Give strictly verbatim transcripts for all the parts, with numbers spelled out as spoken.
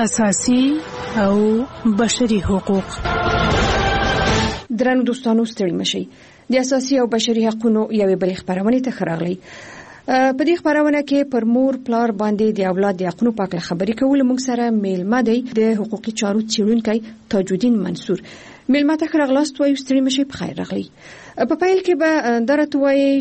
اساسي او بشري حقوق. درنو دوستانو ستړي مشي. د اساسي او بشري حقوقو یوې بلې خبرونه ته خراغلي. په دې خبرونه کې پر مور پلار باندې د اولاد د حقوقو په اړه خبرې کول. موږ سره میلمه دی د حقوقي چارو څېړونکی تاجالدین منصور. میلمه ته خراغلاست وایو ستړي مشي په خیر راغلی. په پیل کې به درته وایي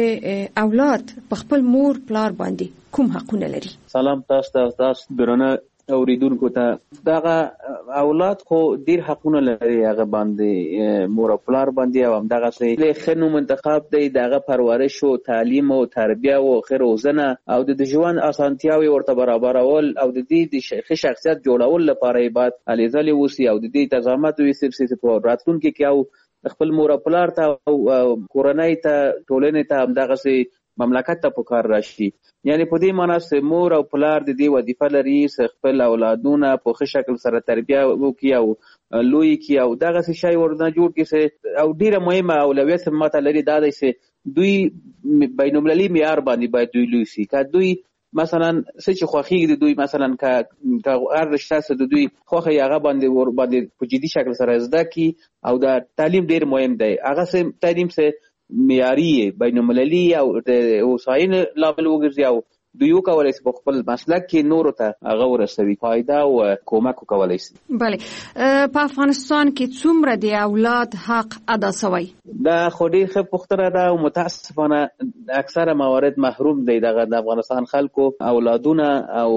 چې اولاد په خپل مور پلار باندې کوم حقونه لري. سلام تاسو ته، تاسو درنه اوریدونکو ته. دغه اولاد خو ډیر حقونه لري هغه باندې مور او پلار باندې، او همدغه سي خنو منتخب دی دغه پرورش او تعلیم او تربیه او خیر روزنه او د ژوند اسانتیاوي ورته برابرول او د دې د شخصیت جوړول لپاره عبادت الیزالي وسی او د دې تضامت وي سب په راتلونکو کې او خپل مور او پلار ته او کورنۍ ته ټولنې ته همدغه سي مملکت ته پکار راشي. یعنی په دې معنی چې مور او پلار د دې وظیفه لري چې خپل اولادونه په ښه شکل سره تربیه وکړي او لوی کړي او دغه څه شی ورنه جوړ کړي. او ډیره مهمه اولویت ماته لري دا دی چې دوی بین المللي معیار باندې باید دوی لوی شي. که دوی مثلا څه چې خوښیږي د دوی مثلا که هر رشته څه د دوی خوښه هغه باندې ور باندې په جدي شکل سره زده کړي او دا تعلیم ډیر مهم دی. هغه څه تعلیم څه معیاري بین المللي او د وسایل لابل وګرځي او دوی کولای شي په خپل مسلک کې نور ته هغه ورسوي فائدہ او کومک کولای شي. بله، په افغانستان کې څومره د اولاد حق ادا شوی؟ دا خو ډېر ښه پوښتنه ده او متاسفانه اکثره موارد محروم دی دغه د افغانستان خلکو اولادونه او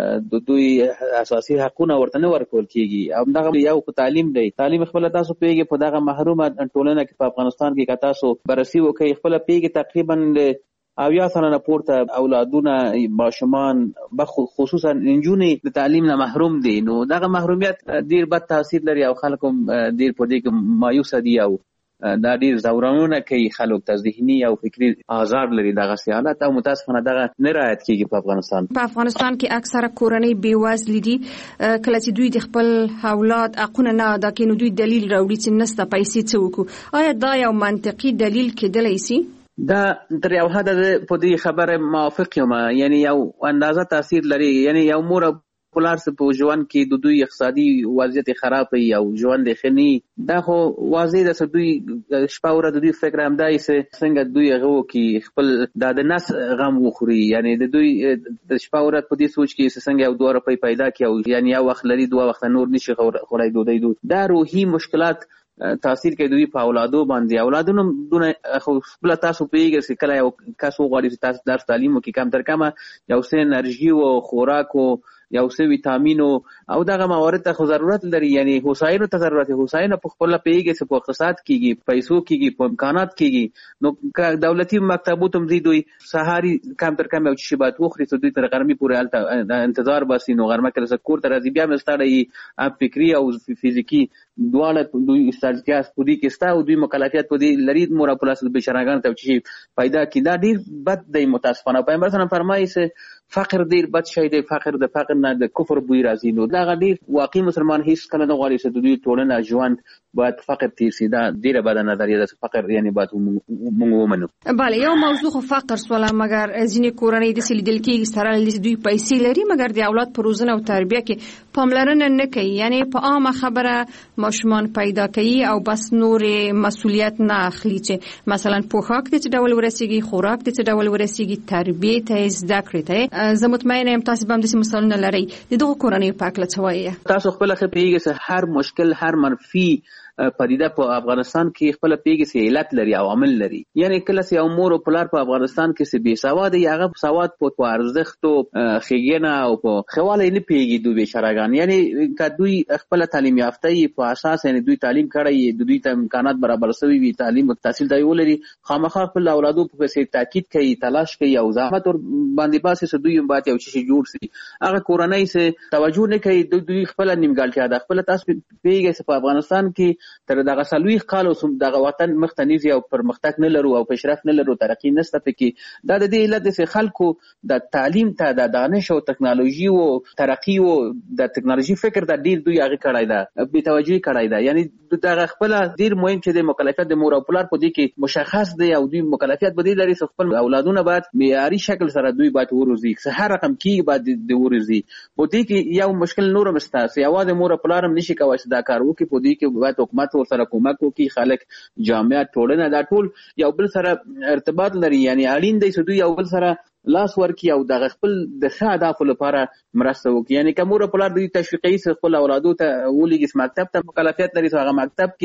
د دوی اساسي حقونه ورته نه ورکول کیږي. او دغه یو په تعلیم دی. تعلیم خپل تاسو پیږي په دغه محرومه ټولنه کې په افغانستان کې که تاسو بررسي وکړئ خپل پیږي تقریبا او یا څنګه پورته اولادونه ماشومان خصوصا نجونې د تعلیم نه محروم دي. نو دغه محرومیت ډیر بد تاثیر لري او خلکو ډیر په دې کې مایوس دي او دا ډیر زورونه کوي خلک ته ذهني او فکری آزار لري. دغه سیالات او متاسفانه دغه نه رعایت کیږي په افغانستان. په افغانستان کې اکثره کورنۍ بیوزل دي. کله چې دوی د خپل اولاد حقونه نه ادا کوي نو دوی دلیل راوړي چې نسته پیسې څه وکړو. آیا دا یو منطقي دلیل کېدلی شي؟ دا تر یو حده په دې خبره موافق یم. یعنی یو اندازه تاثیر لري. یعنی یو مور پلار څه په ژوند کې د دوی اقتصادي وضعیت خراب وي او ژوند یې ښه نه دا خو واضح ده چې دوی شپه ورځ د دوی فکر همدای چې څنګه دوی هغه وکړي خپل د نس غم وخوري. یعنی د دوی د شپه ورځ په دې سوچ کې چې څنګه یو دوه روپۍ پیدا کړي او یعنی یو وخت لري دوه وخت نور نشي خورای دوی دوی دا روحي مشکلات تاثیر کوي دوی په اولادو باندې. اولادونو دونه خو خپل تاسو پیږي چې کله یو کس وغواړي چې تاسو درس تعلیم وکړي کم تر کمه یو څه انرژي او خوراک او یو څه ویټامینو او دغه موارد ته ضرورت لري. یعنی هوساینه ته ضرورت دی. هوساینه په خپل پیږي چې په اقتصاد کېږي پیسو کېږي په امکانات کېږي. نو که دولتي مکتبو ته مزي دوی سهاري کم تر کم یو شی بات وخوري چې دوی تر غرمې پورې حالت انتظار باسي. نو غرمه کې کور ته راځي بیا مستړی ام فکری او فزیکی دواړه دوی استادیات په دې کې ستا او دوی مکلفیت په دې لري مور په لاس د بشراګان ته چې پیدا کړي. دا ډیر بد دی متاسفانه. پیغمبر صلی الله علیه وسلم فرمایي چې فقر ډیر بد شی دی. فقر د فقر نه د کفر بوی راځي. نو دا ډیر واقعي مسلمان هیڅ کله نه غواړي چې دوی ټولنه ژوند باید فقر تیر شي. دا ډیره بده نظریه ده. فقر یعنی باید موږ ومنو. بله، یو موضوع خو فقر سواله مګر ځینې کورنۍ داسې لیدل کېږي سره دوی پیسې لري مګر د اولاد په روزنه او تربیه کې پاملرنه نه کوي. یعنی په عامه خبره ماشومان پیدا کوي او بس نور مسؤلیت نه اخلي چې مثلا پوښاک دې څه ډول ورسیږي، خوراک دې څه ډول ورسیږي، تربیه ته زده کړې ته. زه مطمئنه یم تاسو به هم داسې مثالونه لرئ. د دغو کورنیو په هکله څه وایي؟ تاسو خپله ښه پوهېږئ چې هر مشکل هر منفي پدیده په افغانستان کې خپل پیږي چې علت لري او عامل لري. یعنی کله چې یو مور او پلار په افغانستان کې چې بې سواده وي هغه سواد په ارزښت او ښېګڼه او په ښه والی نه پوهېږي دوی بېچارهګان. یعنی که دوی خپله تعلیم یافته وي په اساس یعنی دوی تعلیم کړی وي د دوی ته امکانات برابر شوي وي تعلیم تحصیل ته یې ولري خامخا خپل اولادو په پسې تاکید کوي تلاش کوي او زحمت ور باندې باسي چې دوی هم باید یو شی جوړ شي. هغه کورنۍ چې توجه نه کوي دوی خپله نیمګړتیا ده. خپله تاسو پوهېږئ چې په افغانستان کې تر دغه څلوېښت کالو دغه وطن مخته نیسي او پرمختګ نه لرو او پیشرفت نه لرو، ترقي نشته پکې. دا د دې علت د خلکو د تعلیم ته د دانش او ټکنالوژي او ترقي او د ټکنالوژي فکر د ډیر دوی هغه کړای دا بې توجهي کړای دا. یعنی دغه خپل ډیر مهم چې د مکلفیت د مور او پلار په دې کې مشخص دی او دوی مکلفیت به دې لري چې خپل اولادونه باید معیاري شکل سره دوی باید وروزي، چې هر رقم کې باید د وروزي. په دې کې یو مشکل نور هم شته چې یوازې مور او پلار هم نشي کولی چې دا کار وکړي. په دې کې باید حکومت ورسره کومک وکړي، خلک، جامعه، ټولنه، دا ټول یو بل سره ارتباط لري. یعنی اړین دی چې دوی یو بل سره لاس ورکړي او دغه خپل د ښه اهدافو لپاره مرسته وکړي. یعنی که مور او پلار دوی تشویقوي چې خپل اولادو ته ولېږي چې مکتب ته مکلفیت لري، چې هغه مکتب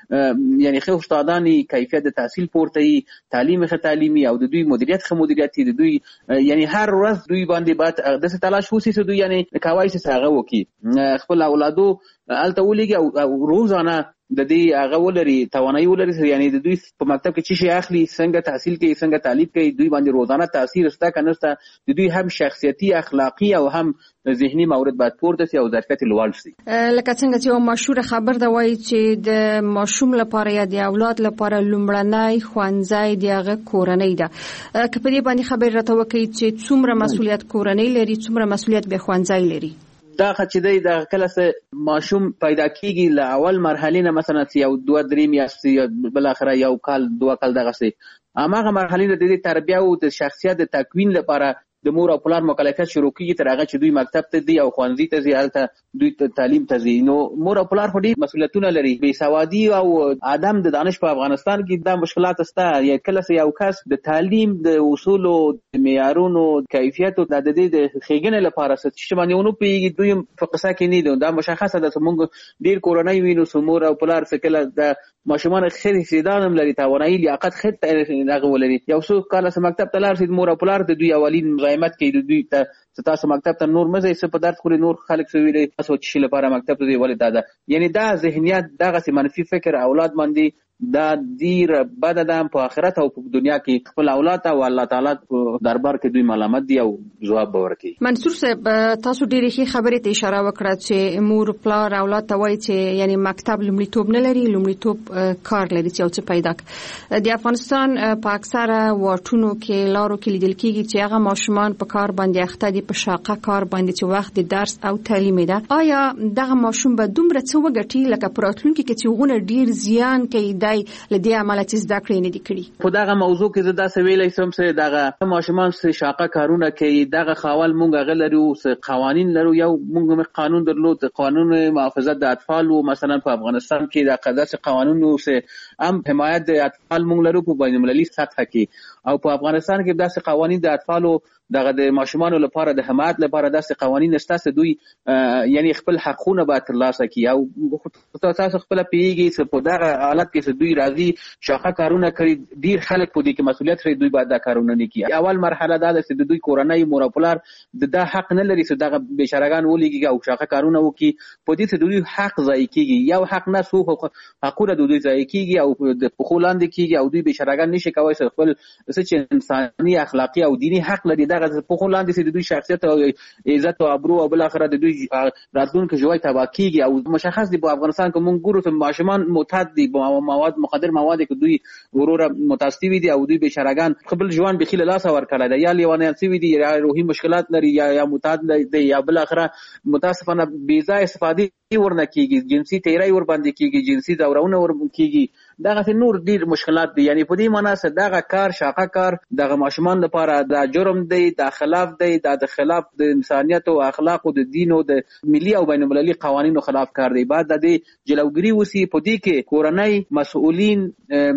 کې یعنی ښه استادان وي، کیفیت د تحصیل پورته وي، تعلیم ښه تعلیمي او د دوی مدیریت ښه مدیریت وي، د دوی یعنی هر ورځ دوی باندې باید داسې تلاش وشي چې دوی یعنی کولی شي چې هغه وکړي، خپل اولادو هلته ولېږي او روزانه د دې هغه ولري، توانایي ولري. یعنی د دوی په مکتب کې څه شي اخلي، څنګه تحصیل کوي، څنګه تعلیم کوي، دوی باندې روزانه تاثیر شته که نه شته. د دوی هم شخصیتي، اخلاقي او هم ذهني مورد باید پورته شي او ظرفیت یې لوړ شي. لکه څنګه چې یو مشهوره خبر ده وایي چې د ماشوم لپاره یا د اولاد لپاره لومړنی ښوونځی د هغه کورنۍ ده. که په دې باندې خبرې راته وکړئ چې څومره مسؤلیت کورنۍ لري، څومره مسؤلیت بیا ښوونځی لري؟ دا چې دی د کله څه ماشوم پیدا کیږي له اول مرحلې نه، مثلا یو دوه درې میاشتې بل اخره یو کال دوه کال دغه څه هماغه مرحلې د دې تربیه او د شخصیت د تکوین لپاره د مور او پلار مکلفیت شروع کیږي تر هغه چې دوی مکتب ته ځي او ښوونځي ته ځي، هلته دوی تعلیم ته ځي. نو مور او پلار خو ډېر مسؤلیتونه لري. بې سوادي او عدم د دانش په افغانستان کې دا مشکلات شته. یا کله چې یو کس د تعلیم د اصولو، د معیارونو، کیفیتو د دې د ښېګڼې لپاره څه چې باندې ونه پوهېږي، دوی هم په قصه کې نه دي. دا مشخصه ده چې موږ ډېر کورنۍ وینو چې مور او پلار څه کله د ماشومان ښه استعداد هم لري، توانایي، لیاقت ښه هغه ولري. یو څو کاله چې مکتب ته لاړ شي، مور او پلار د دوی اولین مزاحمت کوي، د دوی ته چې تاسو مکتب ته نور مه ځئ، څه په درد خوري، نور خلک څه ویلي، تاسو چې شي لپاره مکتب ته ځئ، ولې دا ده. یعنی دا ذهنیت، دغسې منفي فکر اولاد باندې دا ډیره بده ده. په آخرت او په دنیا کې خپل اولاد ته او الله تعالی په دربار کې دوی ملامت دي او ځواب به ورکړي. منصور صاحب، تاسو ډېرې ښې خبرې ته اشاره وکړه چې مور پلار اولاد ته وایي چې یعنی مکتب لومړیتوب نه لري، لومړیتوب کار لري چې یو څه پیدا کړي. د افغانستان په اکثره واټونو کې، لارو کې لیدل کېږي چې هغه ماشومان په کار باندې اخته دي، په شاقه کار باندې چې وخت د درس او تعلیم ده. آیا دغه ماشوم به دومره څه وګټي لکه په راتلونکي کې چې هغونه ډېر زیان کوي دی لدې عمله چې زده کړې نه دي کړي؟ په دغه موضوع کې زه داسې ویلی شم چې دغه ماشومان چې شاقه کارونه کوي، دغه خاول مونږ هغه لرو، قوانین لرو. یو مونږ قانون درلود، قانون محافظت د اطفال و. مثلا په افغانستان کې د داسې قوانینو چې هم حمایت د اطفال مونږ لرو په بین المللي سطحه کې، او په افغانستان کې داسې قوانین د اطفالو دغه د ماشومانو لپاره د حمایت لپاره داسې قوانین شته چې دوی یعنی خپل حقونه باید ترلاسه کړي. او تاسو خپل پیږي چې په دغه حالت کې چې دوی راځي شاقه کارونه کوي، ډیر خلک په دې کې مسؤلیت لري، دوی باید دا کارونه نه کوي. اول مرحله دا ده چې د دوی کورنۍ، مور او پلار د دا حق نه لري چې دغه بېچارهګان ولېږي او شاقه کارونه وکړي. په دې چې د دوی حق ضایع کېږي. یو حق نه، څو حقونه د دوی ضایع کېږي او د پښو لاندې کېږي، او دوی بېچارهګان نشي کولی چې خپل څه چې انساني، اخلاقي او دیني حق لري دغه پښو لاندې چې د دوی شخصیت او عزت او ابرو او بالاخره د دوی راتلونکي ژوند تباه کېږي. او مشخص دي په افغانستان کې مونږ ګورو چې ماشومان معتاد دي، مواد مخدر مواد کې دوی وروره متاسفي دي او دوی بېچارهګان خپل ژوند بیخي له لاسه ورکړی دی، یا لیونیان شوي دي، یا روحي مشکلات لري، یا یا معتاد دی، یا بالاخره متاسفانه بېځایه استفادې ورنه کېږي، جنسي تیری ورباندې کېږي، جنسي ځورونه ور کېږي. دغسې نور ډېر مشکلات دي. یعنی په دې معنا چې دغه کار، شاقه کار، دغه ماشومان لپاره دا جرم دی، دا خلاف دی، دا د خلاف د انسانیت او اخلاق او د دین او د ملي او بین المللي قوانینو خلاف کار دی. باید د دې جلوګیري وشي. په دې کې کورنۍ، مسؤلین،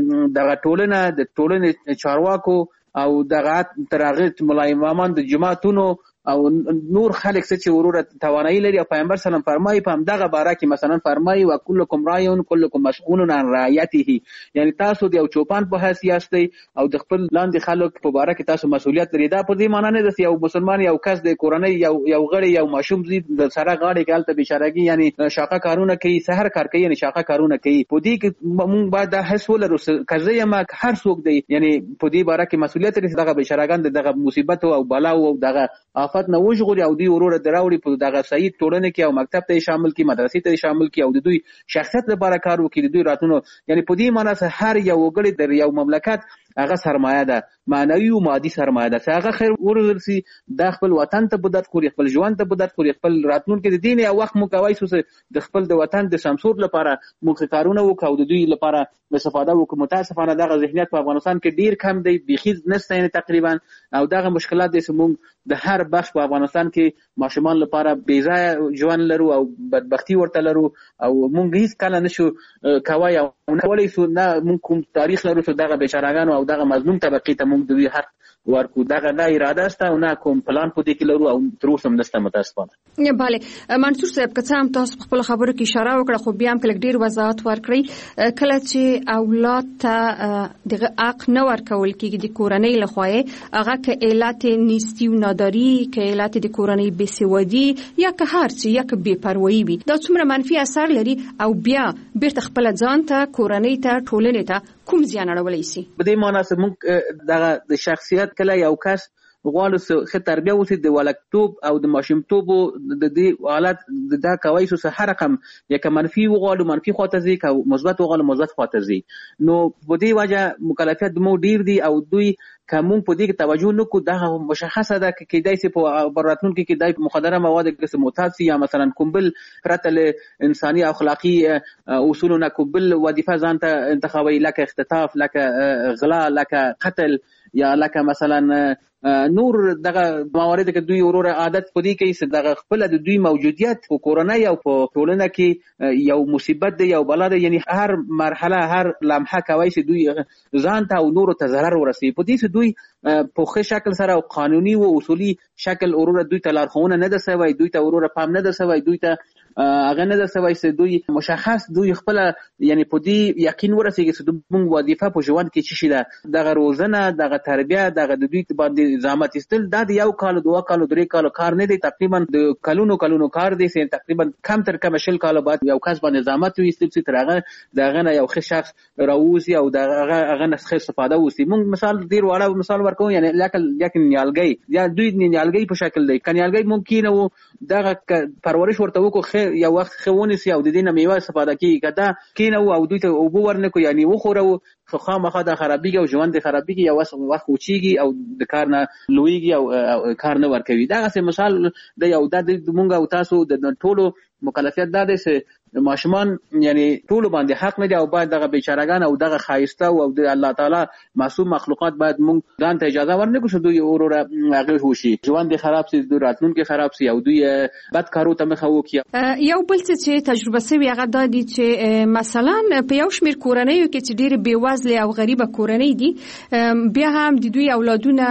دغه ټولنه، د ټولنې چارواکو او دغه تر هغې ملا امامان د جماعتونو او نور خلک چې وروره توانایي لري. او پیغمبر سلام فرمایي په همدغه باره کې مثلا فرمایي وکلکم راعٍ کلکم مسئول عن رعیته، یعنی تاسو د یو چوپان په حیث یاستئ او د خپل لاندې خلک په باره کې تاسو مسؤلیت لري. دا په دې معنا نه ده چې یو مسلمان، یو کس د کورنۍ، یو یو غړی، یو ماشوم زی د سره غاړې کې هلته بېچارهګي یعنی شاقه کارونه کوي، سحر کار کوي، یعنی شاقه کارونه کوي. په دې کې موږ باید دا حس ولرو که زه یم، هر څوک دی، یعنی په دې باره کې مسؤلیت لري چې دغه بېچارهګان د دغه مصیبت او بلا او دغه آفت مکافات نه وژغوري او دوی وروره دراوړي په دغه صحیح ټولنه کې او مکتب ته شامل کی مدرسې ته شامل کی او د دوی شخصیت لپاره کار وکړي، د دوی راتلونو یعنی په دې معنی سره هر یو وګړي د یو مملکت هغه سرمایه ده، معنوي او مادي سرمایه ده، چې هغه خیر ورسي د خپل وطن ته بدت کړي، خپل ژوند ته بدت کړي، خپل راتلونکي د دین او وخت مو کوي چې د خپل د وطن د سمسور لپاره موږ کارونه وکړو او د دوی لپاره استفاده وکړو. متاسفانه دغه ذهنیت په افغانستان کې ډیر کم دی، بيخي نشته یعنی تقریبا، او دغه مشکلات دي چې موږ د هر بخش په افغانستان کې ماشومان لپاره بې ځای ژوند لرو او بدبختی ورته لرو او موږ هیڅ کله نشو کوای او نه کولای شو نه موږ کوم تاریخ لرو چې دغه بیچارهګانو او دغه مظلوم طبقې ته موږ د دوی حق ورکو. دغه نه اراده است او نه کوم پلان په دې کې لرو او تر اوسه هم نشته متاسفانه. بله منصور صاحب که څه هم تاسو په خپل خبرو کې اشاره وکړه خو بیا هم کله ډیر وضاحت ورکړئ، کله چې اولاد ته دغه حق نه ورکول کېږي د کورنۍ لخوا هغه که علت نیستی و ناداری، که علت د کورنۍ بېسوادي یا که هر څه یا که بېپروایي وي، دا څومره منفي اثر لري او بیا بیرته خپل ځان ته کورنۍ ته ټولنې ته کوم زیان اړولی شي؟ په دې معنی چې موږ دغه د شخصیت کله یو کس غواړو چې ښه تربیه وشي د ولکتوب او د ماشومتوب د دې حالت دا کوي چې هر رقم یا که منفي وغواړو منفي خواته ځي، که مثبت وغواړو مثبت خواته ځي. نو په دې وجه مکلفیت مو ډیر دي او دوی که مونږ په دې کې توجه نکړو دغه مشخصه ده که کېدای شي په راتلونکي کې دای مخدره مواد کې معتاد شي یا مثلا کوم بل پرته له انساني او اخلاقي اصولو نه کوم بل وظیفه ځان ته انتخابوي، لکه اختطاف، لکه غلا، لکه قتل یا لکه مثلا نور دغه موارد کې دوی وروره عادت پدې کوي چې دغه خپل د دوی موجودیت په کورنۍ او په ټولنه کې یو مصیبت دی، یو بلا دی، یعنی هر مرحله هر لمحه کوي چې دوی ځان ته او نورو ته ضرر ورسوي. په دې چې دوی په ښه شکل سره او قانوني او اصولي شکل وروره دوی ته لارښوونه نه ده سوی، دوی ته وروره پام نه ده سوی، دوی ته هغه نه ده سوی چې دوی مشخص دوی خپل یعنی په دې یقین ورسېږي چې موږ وظیفه په ژوند کې څه شي ده، دغه روزنه، دغه تربیه، دغه د دوی باندې زحمت ایستل دا د یو کال دوه کال درې کال کار نه دی، تقریبا د کلونو کلونو کار دی چې تقریبا کم تر کم شل کال بعد یو کس باندې زحمت ویستل چې تر هغه دغه نه یو ښه شخص راوځي او دغه هغه نه ښه استفاده وشي. موږ مثال ډیر وړه مثال ورکوو، یعنی لکه لکه نیالګي یا دوی نیالګي په شکل دی، کنيالګي ممکن وو دغه پرورش ورته وکړو یو وخت خونه سي او د دې نه میوه استفاده کوي، کدا کینه او دوی ته اوبو ورنکو یعنی وخورو خو خامخا د خرابېږي او ژوند د خرابېږي یا وخت وچیږي او د کار نه لویږي او کار نه ورکوي. دغه مثال د یو د مونږ او تاسو د ټولو مکلفیت دا دی چې ماشومان یعنی ټول باندې حق نه دی او باید دغه بیچارهګان او دغه خایسته او د الله تعالی معصوم مخلوقات باید مونږ ځان ته اجازه ورنکړو چې دوی وروره هغه وشي، ژوند خراب شي، دوی راتلونکي خراب شي او دوی بد کارو ته مخه وکړي. یو بل څه چې تجربه شوی هغه دا دي چې مثلا په یو شمېر کورنیو کې چې ډېر بېوزله او غریبه کورنۍ دي بیا هم د دوی اولادونه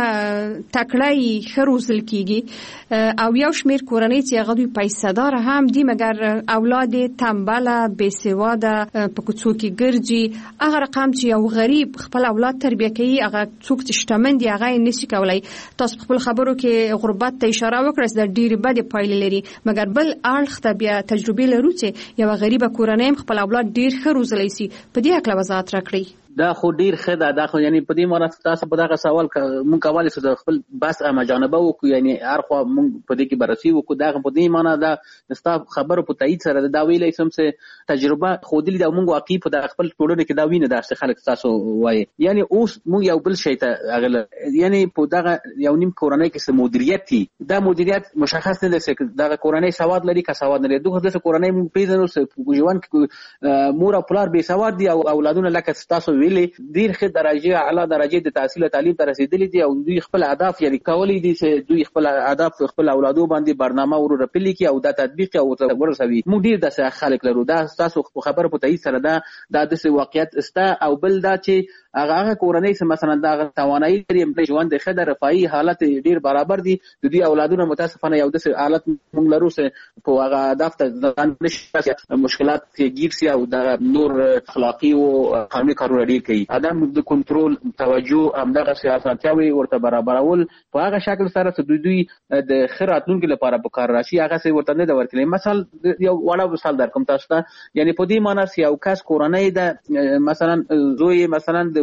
تکړه ښه روزل کېږي او یو شمېر کورنۍ چې هغه دوی پیسه دار هم دي مګر اولاد تنبله بېسواده په کوڅو کې ګرځي. هغه رقم چې یو غریب خپل اولاد تربیه کوي هغه څوک چې شتمن دي هغه یې نشي کولی. تاسو خپل خبرو کې غربت ته اشاره وکړه چې د ډېرې بدې پایلې لري، مګر بل اړخ ته بیا تجربې لرو چې یوه غریبه کورنۍ هم خپل اولاد ډېر ښه روزلی شي. په دې هکله وضاحت راکړئ. دا خو ډیر ښه ده، دا خو یعنی په دې معنی تاسو په دغه سوال مونږ کولی شو د خپل بحث مجانبه وکړو، یعنی هر خوا مونږ په دې کې بررسي وکړو. دا په دې معنی دا ستا خبرو په تایید سره دا ویلی شم چې تجربه ښودلې ده، مونږ واقعي په د خپل ټولنه کې دا وینه ده چې خلک تاسو وایي. یعنی اوس مونږ یو بل شی ته اغله یعنی په دغه یو نیم کورنۍ کې مدیریت دي، دا مدیریت مشخص نه دی چې دغه کورنۍ سواد لري که سواد نه لري. دغه د کورنۍ مونږ پیژنو چې ژوند کې مور او پلار بې سواد دي او اولادونه لکه تاسو ویلي ډیر ښه درجه اعلی درجه د تحصیل او تعلیم ته رسیدلي دي او دوی خپل اهداف یعنی کولی دي چې دوی خپل اهداف خپل اولادو باندې برنامه ورو پلي کی او د تطبیق او ورسوي. موږ ډیر د خلک لرو، دا تاسو خبر په تایید سره دا د واقعیت استا او بل دا چې هغه هغه کورنۍ چې مثلا دا توانایي لري ژوند د خدای رفاهي حالت ډیر برابر دي، د دوی اولادونه متاسفانه یو د حالت موږ لرو چې په هغه اهداف ته ځان نشي مشکلات کې گیر سي او د نور اخلاقی او قانوني کارونه ډیر کوي. ادم د کنټرول توجه همدغه سیاستیاوي ورته برابرول په هغه شکل سره چې دوی دوی د خیراتونکو لپاره په کار راشي هغه څه ورته نه ورکړي. مثال یو وړه مثال درکوم تاسو ته، یعنی په دې معنی چې یو کس کورنۍ ده مثلا زوی مثلا د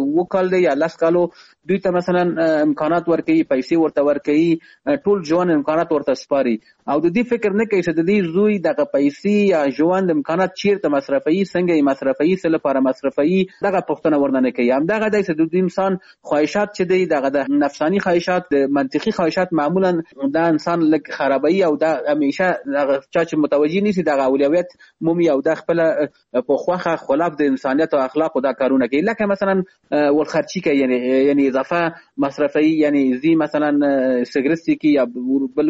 و کال دی یا لس کالو دوی ته مثلا امکانات ورکوي، پیسې ورته ورکوي، ټول ژوند امکانات ورته سپاري او د دې فکر نه کوي چې د دې زوی دغه پیسې یا ژوند امکانات چیرته مصرفوي، څنګه یې مصرفوي، څه لپاره مصرفوي، دغه پوښتنه ورنه نه کوي. همدغه دی چې د انسان خواهشات چې دی دغه د نفساني خواهشات، د منطقي خواهشات معمولا دا انسان لږ خرابوي او دا همیشه دغه چا چې متوجه نیسي دغه اولویت مومي او د خپل په خوخه خلاف د انسانیت او اخلاقو دا کارونه کوي. لکه مثلا ولخرچي کوي، یعنی یعنی اضافه مصرفي، یعنی زی مثلا سیګریټ کی یا بل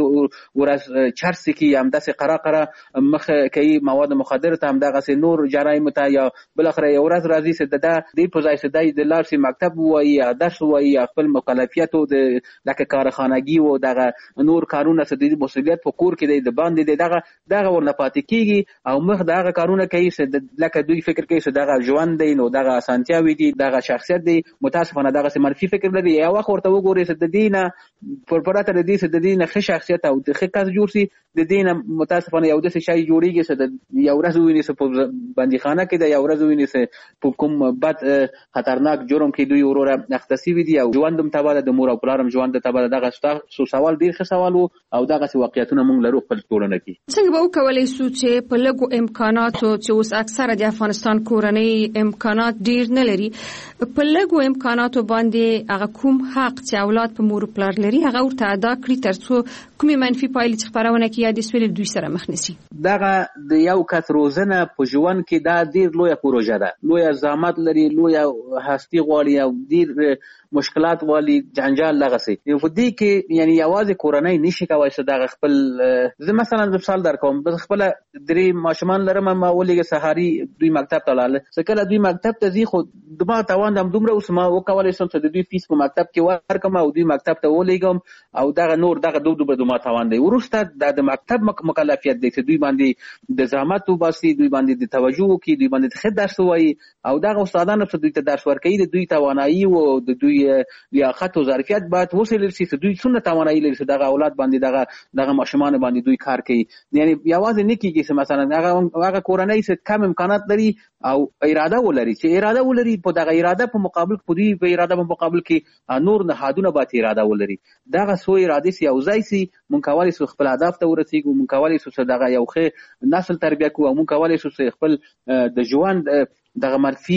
ورځ چرس کی هم داسې قرا قرا مخ کوي مواد مخدر ته، هم دغه نور جرایم ته، یا بل اخر یو ورځ راځي چې د دې په ځای چې د لارسي مکتب وایي یا درس وایي یا خپل مکلفیت او د لکه کارخانګي او دغه نور کارونه چې د مسؤلیت په کور کې د باندې دی دغه دغه ورنه پاتې کیږي او مخ دغه کارونه کوي چې لکه دوی فکر کوي چې دغه ژوند دی نو دغه اسانتیاوي دي، دغه شخصیت دی. متاسفانه دغه منفي فکر لري. یو وخت ورته وګوري چې د دینه پر پراته د دې چې د دینه ښه شخصیت او د ښه کس جوړ شي، د دینه متاسفانه یو داسې شی جوړیږي چې د یو ورځ ویني چې په بندیخانه کې د یو ورځ ویني چې په کوم بد خطرناک جرم کې دوی وروره اختصي وي دي او ژوند هم تباه ده، د مور او پلار هم ژوند تباه ده. دغه ستاسو سوال ډېر ښه سوال و او دغسې واقعیتونه موږ لرو خپل ټولنه کې. څنګه به وکولی شو چې په لږو امکاناتو چې اوس اکثره د افغانستان کورنۍ امکانات ډېر نه لري، په لږو امکاناتو باندې هغه کوم حق چې اولاد په مور او پلار لري هغه ورته ادا کړي تر څو کومې منفي پایلې چې خپرونه کوي یا د سولې دوی سره مخ نشي؟ دغه د یو کس روزنه په ژوند کې دا ډېر لویه پروژه ده، لویه زحمت لري، لویه هستي غواړي او ډېر مشکلات والی جنجال لغسي. یو په دې کې یعنی یوازې کورنۍ نشي کولی چې دغه خپل زه مثلا مثال درکوم، بس خپل درې ماشومان لرم، ما ولېږه سهاري دوی مکتب ته لاړل، چې کله دوی مکتب ته ځي خو دما توان هم دومره اوس ما وکولی شم چې د دوی فیس په مکتب کې ورکړم او دوی مکتب ته ولېږم او دغه نور دغه دو دومره دوما توان دی. وروسته د مکتب مکلفیت دی چې دوی باندې د زحمت وباسي، دوی باندې د توجه وکړي، دوی باندې ښه درس ووایي او دغه استادانو چې دوی ته درس ورکوي د دوی توانایي او د دوی لیاقت او ظرفیت باید وسیلل شي چې دوی څومره توانایي لري چې دغه اولاد باندې دغه دغه ماشومان باندې دوی کار کوي. یعنی یوازې نه کېږي چې مثلا هغه هغه کورنۍ چې کم امکانات لري او اراده ولري، چې اراده ولري په دغه اراده په مقابل په دوی په اراده په مقابل کې نور نهادونه باید اراده ولري. دغه سو اراده سي او ځای سي مونږ کولی شو خپل هدف ته ورسېږو، مونږ کولی شو چې دغه یو ښه نسل تربیه کړو او مونږ کولی شو چې خپل د ژوند دغه منفي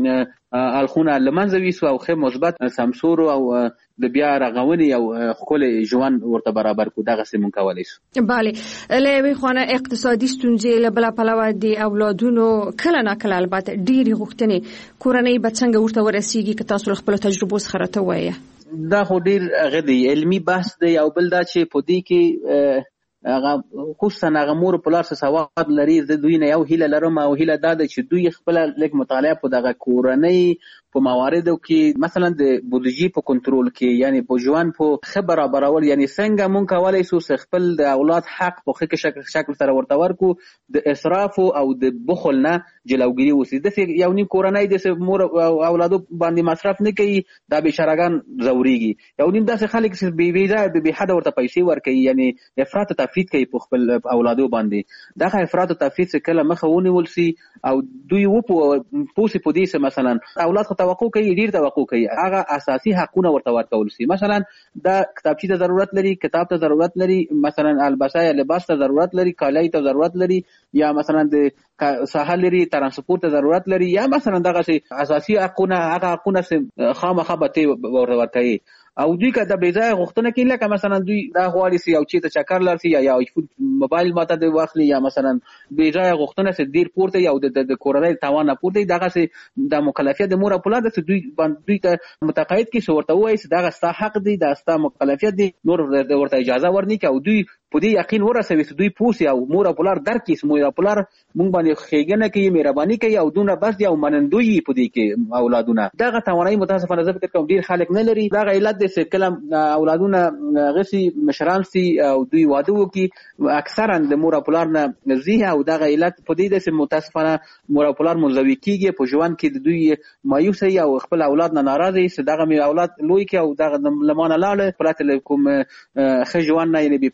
الخونه لمنځه ویسو او ښه مثبت سمسور او د بیا رغونې او ښکلی ژوند ورته برابر کړو. دغسې مونږ کولی شو. بله، له یوې خوا اقتصادي ستونزې، له بله پلوه د اولادونو کله ناکله البته ډېرې غوښتنې کورنۍ به څنګه ورته ورسېږي که تاسو له خپلو تجربو څخه راته ووایه؟ دا خو ډېر هغه دی علمي بحث دی او بل دا چې په دې کې هغه خصوصا هغه مور په لار څه سواد لري. زه دوی نه یو هیله لرم او هیله دا ده چې دوی خپله لږ مطالعه په دغه کورنۍ په مواردو کې مثلا د بودیجې په کنټرول کې، یعنی په ژوند په ښه برابرول، یعنی څنګه مونږ کولی شو چې خپل د اولاد حق په ښه شکل شکل سره ورته ورکړو، د اسراف او د بخل نه جلوګیري وشي. داسې یو نیم کورنۍ داسې مور او اولادو باندې مصرف نه کوي، دا بېچارهګان ځورېږي. یو نیم داسې خلک چې بې ځایه بې حده ورته پیسې ورکوي، یعنی افراط تفرید کوي په خپل اولادو باندې. دغه افراط تفرید چې کله مخه ونیول شي او دوی وپوه سي په دې چې مثلا اولاد خو توقع کوي، ډیر توقع کوي، هغه اساسي حقونه ورته ورکول شي. مثلا دا کتابچې ته ضرورت لري، کتاب ته ضرورت لري، مثلا البسه یا لباس ته ضرورت لري، کالای ته ضرورت لري، یا مثلا د ساحل لري، ترانسپورت ته ضرورت لري، یا مثلا دغه اساسي حقونه هغه حقونه چې خامخا به ورته ورکوي. او دوی که د بېځایه غوښتنه کوي، لکه مثلا دوی دا غواړي چې یو چېرته چکر لاړ شي یا یو ایفون موبایل ماته د واخلي، یا مثلا بېځایه غوښتنه چې ډېر پورته یا د کورنۍ توان نه پورته، دغسې د مکلفیت د مور او پلار ده چې دوی دوی ته متقاعد کړي چې ورته ووایي چې دغه ستا حق دی، دا ستا مکلفیت دی، نور ورته اجازه ورنکړي او دوی په دې یقین ورسوي چې دوی پوه سي او مور او پلار درک کړي چې مور او پلار مونږ باندې ښېګڼه کوي، مهرباني کوي او دومره بس دي او منندوی یي په دې کې اولادونه. دغه توانایي متاسفانه زه فکر کوم ډېر خلک نه لري. دغه علت دی چې کله اولادونه هغسې مشران سي او دوی واده وکړي، اکثرا د مور او پلار نه ځي او دغه علت په دې دی چې متاسفانه مور او پلار منزوي کېږي، په ژوند کې د دوی مایوسه وي او خپل اولاد نه ناراضه وي چې دغه مې اولاد لوی کړي او دغه له ما نه لاړه، پرته له کوم ښه ژوند نه، یعنې بې پیسې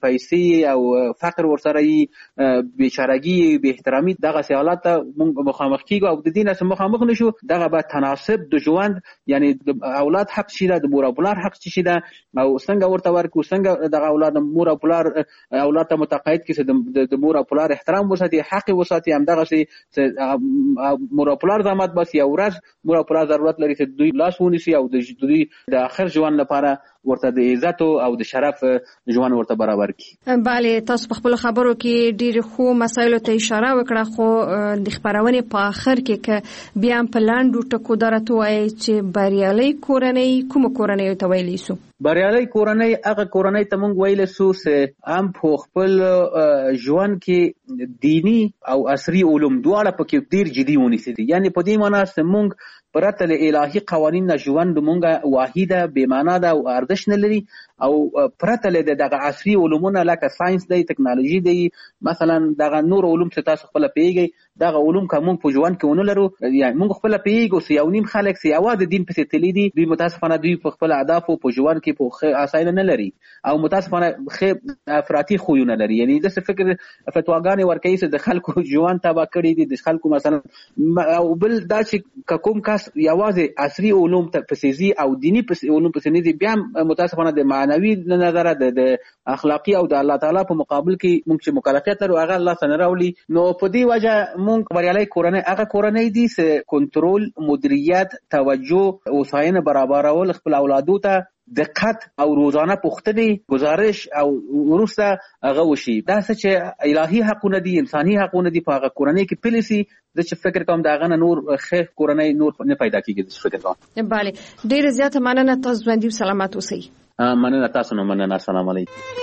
او فقر ورسره وي، بیچارګي، بې احترامي، دغه حالات ته موږ مخامخ کیږو او د دې نه مخامخ نشو دغه به تناسب د ژوند یعنی د اولاد حق شي، د مور او پلار حق شي ده او څنګه ورته ورکو، څنګه دغه اولاد مور او پلار اولاد ته متقاعد کړي د مور او پلار احترام وساتي، حق وساتي، همدغه شي مور او پلار زحمت بس یو ورځ مور او پلار ضرورت لري چې دوی لاس ونیسي او د دوی د اخر ژوند لپاره ورته د عزت او د شرف ژوند ورته برابر کړي. بله، تاسو په خپل خبرو کې ډېر خو مسایلو ته اشاره وکړه، خو د خبرونې په اخر کې که بیا په لاندو ټکو درته وایي چې بریالۍ کورنۍ کومه کورنۍ ته ویلی سو؟ بریالۍ کورنۍ هغه کورنۍ ته موږ ویلی سو چې هم په خپل ژوند کې دینی او عصري علوم دواړه پکې ډېر جدي ونیسي دي. یعنی په دې معنا چې موږ پرته له الهي قوانین نه ژوند مونږه واحده بې معنا ده او ارزښت نه لري، او پرته له دغه عصري علومونه لکه ساينس دی، ټکنالوژي دی، مثلا دغه نور علوم چې تاسو خپل پیږئ، دغه علوم که موږ په ژوند کې ونه لرو، یعنی موږ خپل پیږو چې یو نیم خلک چې یوازې د دین پسې تللي دي، دوی متاسفانه دوی په خپل اهدافو په ژوند کې په ښه اسایل نه لري او متاسفانه ښه افراطي خویونه لري. یعنی داسې فکر فتواګانې ورکوي چې د خلکو ژوند تباه کړي دي، د خلکو مثلا او بل دا چې کوم کس یوازې عصري علوم ته پسې ځي او دینی علوم پسې نه ځي، بیا متاسفانه د معنوي نظره د اخلاقی او د الله تعالی په مقابل کې موږ چې مکلفیت لرو هغه الله څخه راولي. نو په دې وجه موږ بریالۍ کورنۍ هغه کورنۍ دي چې کنټرول، مدیریت، توجه، هوساینه برابرول خپل اولادو ته، دقت او روزانه پوښتنې، گزارش او وروسته هغه وشي. دا څه چې الهي حقونه دي، انساني حقونه دي، په هغه کورنۍ کې پلي سي. زه چې فکر کوم د هغه نه نور ښه کورنۍ نور نه پیدا کېږي. زه فکر کوم. بله، ډېره زیاته مننه، تاسو ژوندي او سلامت اوسئ. مننه تاسو نه مننه. السلام علیکم.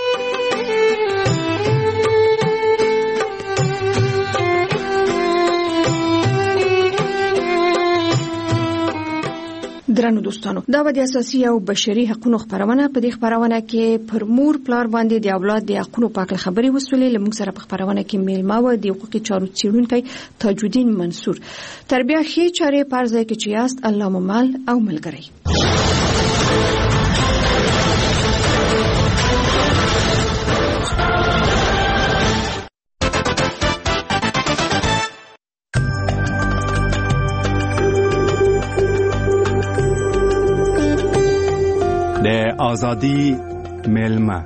درنو دوستانو، دا به د اساسي او بشري حقوقو خبرونه. په دې خبرونه کې پر مور پلار باندې د اولاد د حقوقو په اړه خبرې وسولې. لمونږ سره په خبرونه کې میلمه و د حقوقي چارو څیړونکی تاجالدین منصور. تربیه ښې چارې پر ځای کې چې یاست، الله مو مل او ملګری. د ازادي میلمه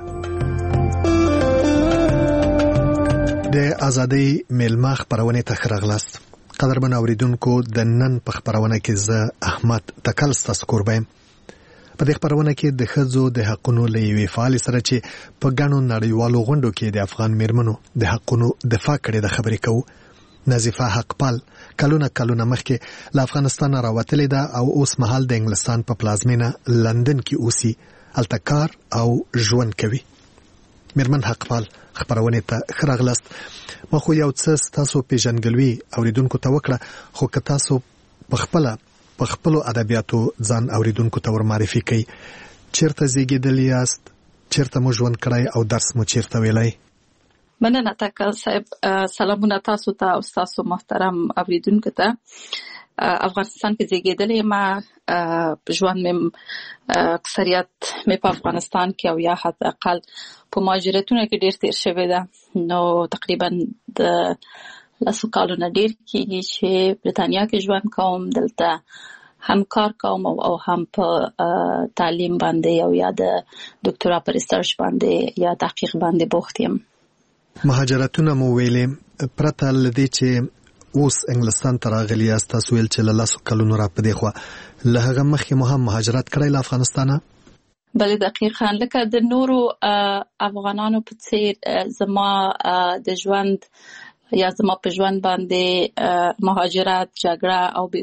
د ازادي میلمه خبرونه ته خرغلاست. قدرمن اوریدونکو، د نن په خبرونه کې زه احمد تکل ستاسو قربایم. په دې خبرونه کې د ښځو د حقونو لېوي فعال سره چې په ګڼو نړیوالو غونډو کې د افغان میرمنو د حقونو دفاع کړي د خبرې کوو. نظیفه حقپال کلونه کلونه مخکې له افغانستان راوتلې ده او اوس مهال د انګلستان په پلازمینه لندن کې اوسي، هلته کار او ژوند کوي. میرمن حقپال خبرونه ته ښه راغلاست. ما خو یو څه ستاسو پیژنګلوي اوریدونکو ته وکړه، خو که تاسو په خپله په خپلو ادبیاتو ځان اوریدونکو ته ور معرفي کوئ. چیرته زیږېدلي یاست، چیرته مو ژوند کړی او درس مو چیرته ویلی؟ مننه تکل صاحب. سلامونه تاسو ته او تاسو محترم اوریدونکو ته. افغانستان کې زیږېدلې ما، ژوند مې اکثریت مې په افغانستان کې او یا حتی اقل په مهاجرتونو کې ډېر تیر شوی ده. نو تقریبا د لسو کالو نه ډېر کېږي چې بریتانیا کې ژوند کوم. دلته هم کار کوم او هم په تعلیم باندې او یا د ډاکټرا په ریسرچ باندې یا تحقیق باندې بوخت یم. مهاجرتونه مو ویلې، پرته له دې چې اوس انګلستان ته راغلي یاست، تاسو ویل چې له لسو کلونو را په دې خوا، له هغه مخکې مو هم مهاجرت کړی له افغانستانه؟ بله دقیقاً، لکه د نورو افغانانو په څیر زما د ژوند یا زما په ژوند باندې مهاجرت، جګړه او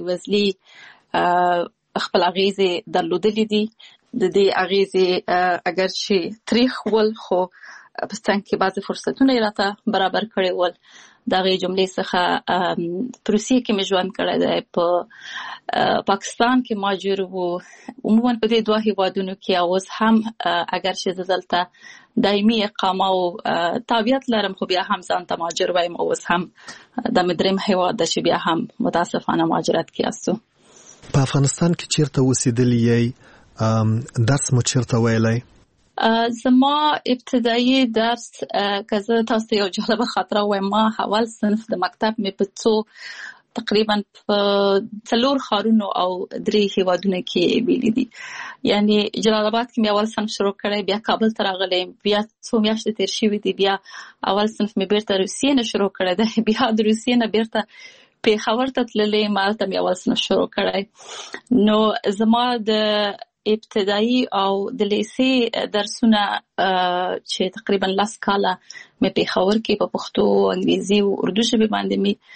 بېوزلي خپل اغیزې درلودلې دي. د دې اغیزې اگر چې تریخ ول، خو په څنګه کې بعضی فرصتونه یې راته برابر کړي ول. دغه جملې څخه پروسیه کې مې ژوند کړی دی. په پاکستان کې مهاجر وو، عموما په دې دوه هیوادونو کې اوس هم اگر چې زه دلته دایمي اقامه او تابعیت لرم، خو بیا هم ځان ته مهاجر وایم. اوس هم د مدرم هیواد ده چې بیا هم متاسفانه مهاجرت کې استو. په افغانستان کې چیرته اوسېدلی یې؟ درس مو چیرته ویلی؟ زما ابتدایي درس که زه تاسو یو جالبه خاطره وایم، ما اول صنف د مکتب مې په څو تقریبا په څلور ښارونو او درې هیوادونو کې بیلي دي. یعنی جلال آباد کې مې اول صنف شروع کړی، بیا کابل ته راغلی، بیا څو میاشتې تیر شوي دي، بیا اول صنف مې بیرته روسیې نه شروع کړی دی، بیا د روسیې نه بیرته پېښور ته تللی، هلته مې اول صنف شروع کړی. نو زما د ابتدایي او د لیسې درسونه چې تقریبا لس کاله مې پېښور کې په پښتو، انګریزي او اردو ژبې باندې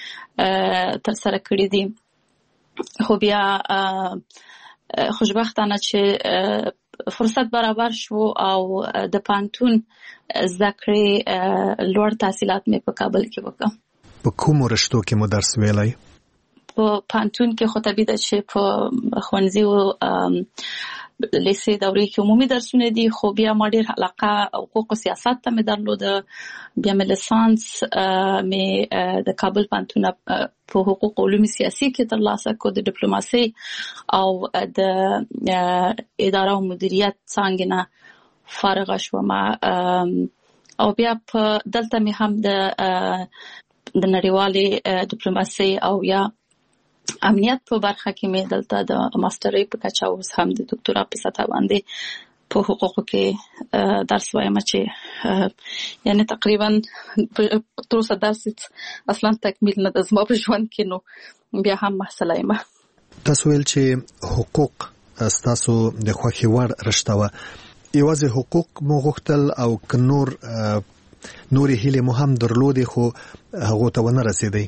مې ترسره کړي دي. خو بیا خوشبختانه چې فرصت برابر شو او د پانتون زده کړې لوړ تحصیلات مې په کابل کې وکړم. په کومو رشتو کې مو درس ویلی؟ په پانتون کې خو طبیعي ده چې په ښوونځي او لیسې دورې کې عمومي درسونه دي، خو بیا ما ډېر علاقه حقوق او سیاست ته مې درلوده. بیا مې لیسانس مې د کابل پانتون په حقوق او علوم سیاسي کې ترلاسه کړ، د ډیپلوماسۍ او د اداره او مدیریت څانګې نه فارغه شوم. او بیا په دلته مې هم د د نړیوالې ډیپلوماسۍ او یا امنیت په برخه کې مې دلته د ماسترۍ په کچه اوس هم د دکتورا په سطح باندې په حقوقو کې درس وایم، چې یعنی تقریبا تر اوسه درس اصلا تکمیل نه ده زما په ژوند کې، نو بیا هم محصله یم. تاسو ویل چې حقوق ستاسو د خوښې وړ رشته وه، یوازې حقوق مو غوښتل او که نور نورې هیلې مو هم درلودې خو هغو ته ونه رسېدئ؟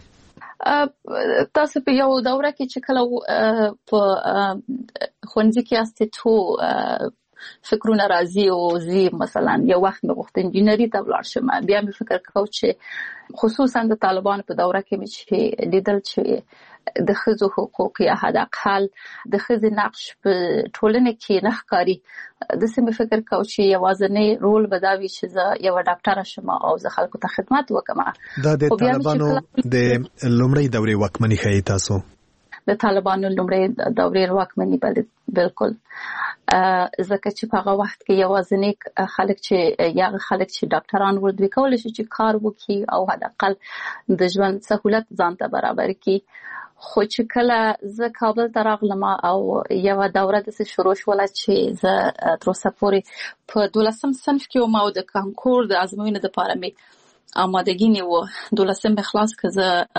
تاسو په یو دوره کې چې کله په ښوونځي کې یاستئ څو فکرونه راځي او زی مثلا یو وخت مې غوښتل انجینري ته ولاړ شم، بیا مې فکر کاوه چې خصوصا د طالبانو په دوره کې مې چې لیدل چې د ښځو حقوق یا حداقل د ښځې نقش په ټولنه کې نه ښکاري، داسې مې فکر کاوه چې یوازینی رول به دا وي چې زه یوه ډاکټره شم او زه خلکو ته خدمت وکړم. دا د طالبانو د لومړۍ دورې واکمني ښیي تاسو؟ د طالبانو لومړۍ دورې واکمني بالکل، ځکه چې په هغه وخت کې یوازینی خلک چې یا خلک چې ډاکټران ول دوی کولای شي چې کار وکړي او حداقل د ژوند سہولت ځان ته برابر کړي. خو چې کله زه کابل ته راغلم او یو دوره داسې شروع شوله چې زه تر اوسه پورې په دولسم صنف کې وم او د کانکور د ازموینې دپاره مې آمادګي نیوه. دولسم مې خلاص که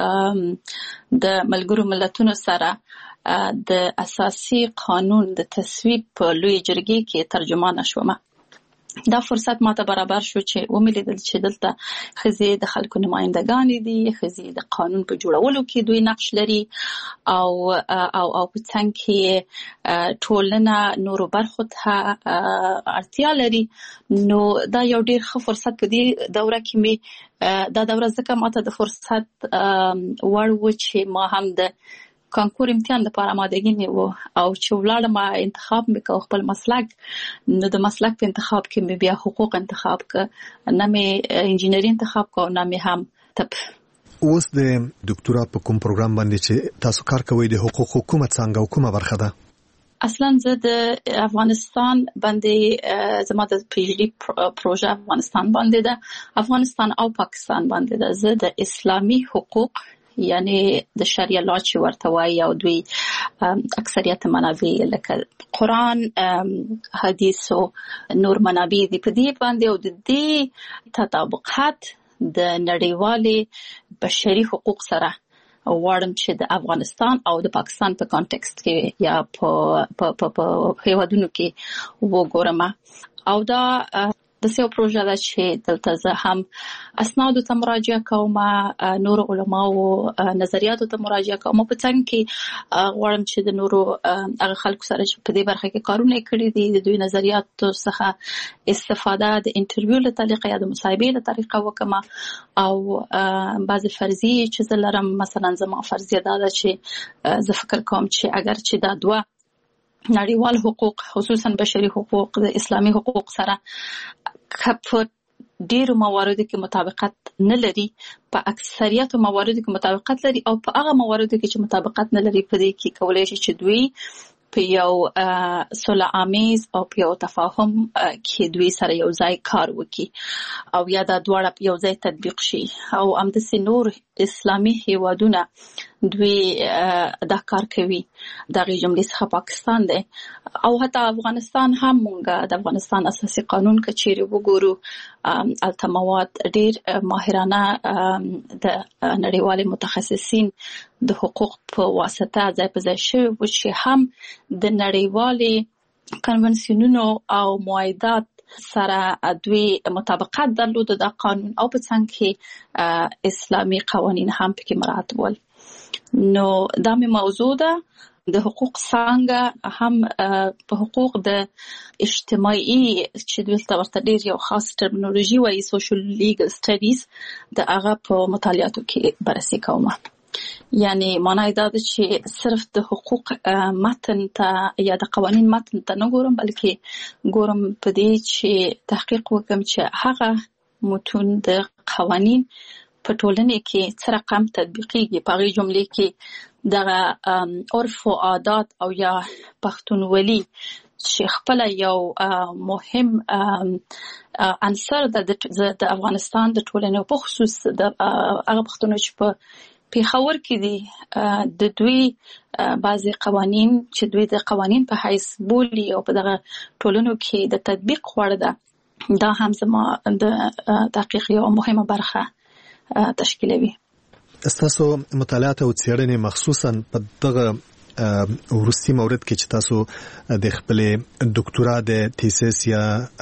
زه د ملګرو ملتونو سره د اساسي قانون د تصویب په لوی جرګې کې ترجمانه شوم. دا فرصت ماته برابر شو چې ومې لیدل چې دلته ښځې د خلکو نمایندګانې دي، ښځې د قانون په جوړولو کې دوی نقش لري او او او په څنګ کې ټولنه نورو برخو ته اړتیا لري. نو دا یو ډېر ښه فرصت په دې دوره کې مې دا دوره ځکه ماته د فرصت وړ و چې ما هم د کانکور امتحان لپاره آمادګي نیوه او چې ولاړم انتخاب مې کوه خپل مسلک. نو د مسلک په انتخاب کې مې بیا حقوق انتخاب که، نه مې انجینري انتخاب که، نه مې هم طب. اوس د دکتورا په کوم پروګرام باندې چې تاسو کار کوئ د حقوقو کومه څانګه او کومه برخه ده؟ اصلا زه د افغانستان باندې زما د پی ایچ ډي پروژه افغانستان باندې ده، افغانستان او پاکستان باندې ده. زه د اسلامي حقوق یعنی د شریعه لا چې ورته وایي او دوی اکثریت منابع لکه قرآن، حدیث او نور منابع دي په دې باندې او د دې تطابقات د نړیوالې بشري حقوق سره غواړم چې د افغانستان او د پاکستان په کانټکست کې یا په په په هیوادونو کې وګورم. او دا د سیو پروژه ده چې دلته زه هم اسنادو ته مراجعه کوم، نور علماو نظریاتو ته مراجعه کوم، په څنګ کې غواړم چې د نورو هغه خلکو سره چې په دې برخه کې کارونه کړي دي د دوی نظریاتو څخه استفاده د انټرویو له طریقې یا د مصاحبې له طریقې وکم. او بعض فرضیې چې زه لرم، مثلا زما فرضیه دا ده چې زه فکر کوم چې اگر چې دا دوه نړیوال حقوق خصوصا بشري حقوق د اسلامي حقوق سره په ډیرو مواردو کې مطابقت نه لري، په اکثریت مواردو کې مطابقت لري او په هغه مواردو کې چې مطابقت نه لري په دې کې کولای شي چې دوی په یو صلح آمیز او په یو تفاهم کې دوی سره یو ځای کار وکړي او یا دا دواړه یو ځای تطبیق شي او همداسې نور اسلامي هیوادونه دوی دا کار کوي. دغه جملې څخه پاکستان دی او حتی افغانستان هم. مونږ د افغانستان اساسي قانون که چیرې وګورو هلته مواد ډېر ماهرانه د نړیوالې متخصصین د حقوق په واسطه ځای په ځای شوي و چې هم د نړیوالې کنونسیونونو او معاهدات سره دوی مطابقت درلود د قانون او په څنګ کې اسلامي قوانین هم پکې مراعات ول. نو دا مې موضوع ده. د حقوق څنګه هم په حقوق د اجتماعي چې دلته ورته ډېر یو خاص ټرمینولوژي وایي سوشل لیګل سټډیز د هغه په مطالعاتو کې بررسي کوم. یعنی معنی دا ده چې صرف د حقوق متن ته یا د قوانین متن ته نه ګورم بلکې ګورم په دې چې تحقیق وکم چې هغه متون د قوانین په ټولنه کې څه رقم تطبیقیږي. په هغې جملې کې دغه عرف او عادات او یا پښتونولي چې خپل یو مهم عنصر د افغانستان د ټولنې په خصوص د هغه پښتون چې په پیښور کې دي د دوی بعضي قوانین چې دوی د قوانین په حیث بولي او په دغه ټولنو کې د تطبیق وړ ده دا هم زما د تحقیق یو مهمه برخه تشکیلوي. تاسو مطالعات او څېړنې مخصوصا په دغه ورستي مورد کې چې تاسو د خپل ډاکټورا د تیسیس یا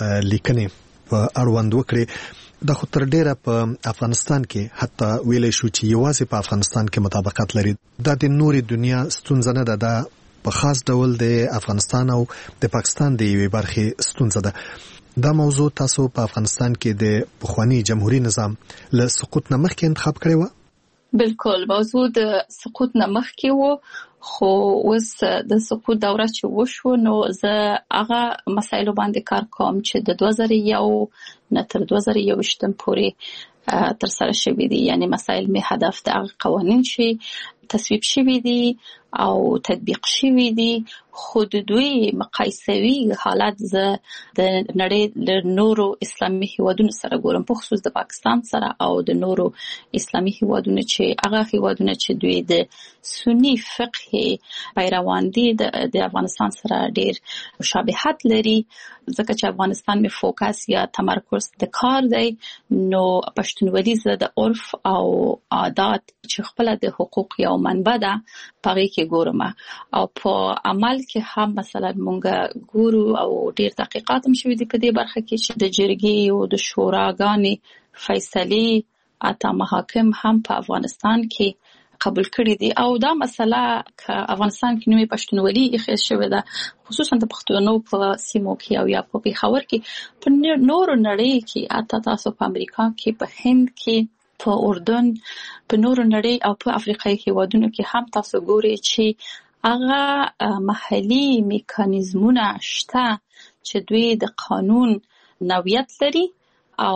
لیکنې په اړوند وکړي دا خو تر ډیره په افغانستان کې حتی ویلې شو چې یوازې په افغانستان کې مطابقت لري. دا د نوري دنیا ستونزه نه ده، دا په خاص ډول د افغانستان او د پاکستان د یوې برخې ستونزه ده. دا موضوع تاسو په افغانستان کې د پخوانی جمهوریت نظام له سقوط نه مخکې انتخاب کړی و؟ بالکل، موضوع د سقوط نه مخکې و، خو اوس د سقوط دوره چې وشو نو زه هغه مسایلو باندې کار کوم چې د دوه زره یو نه تر دوه زره یوویشتم پورې تر سره شوي دي. یعنی مسایل می هدف د هغه قوانین چې تصویب شوي دي او تطبیق شوي دي، خو د دوی مقایسوي حالت زه د نړۍ له نورو اسلامي هیوادونو سره ګورم، په خصوص د پاکستان سره او د نورو اسلامي هیوادونو چې هغه هیوادونه چې دوی د سنی فقه پیروان دي د افغانستان سره ډیر مشابهت لري. ځکه چې افغانستان می فوکس یا تمرکز د کار دی، نو پښتونولي زه د عرف او عادات چې خپل د حقوق یو منبع ده پاره کې ګورم، او په عمل کې هم مثلا مونږ ګورو او ډیر تحقیقات هم شوي دي په دې برخه کې چې د جرګې او د شوراګانې فیصلې اته محاکم هم په افغانستان کې قبول کړی دي. او دا مسله که افغانستان کې نوې پښتونولي ایښې شوې ده، خصوصا د پښتنو په سیمو کې او یا په پیښور کې، په نورو نړۍ کې، حتی تاسو په امریکا کې، په هند کې، په اردن، په نورو نړۍ او په افریقایي هیوادونو کې هم تاسو ګورئ چې هغه محلي میکانیزمونه شته چې دوی د قانون نوعیت لري او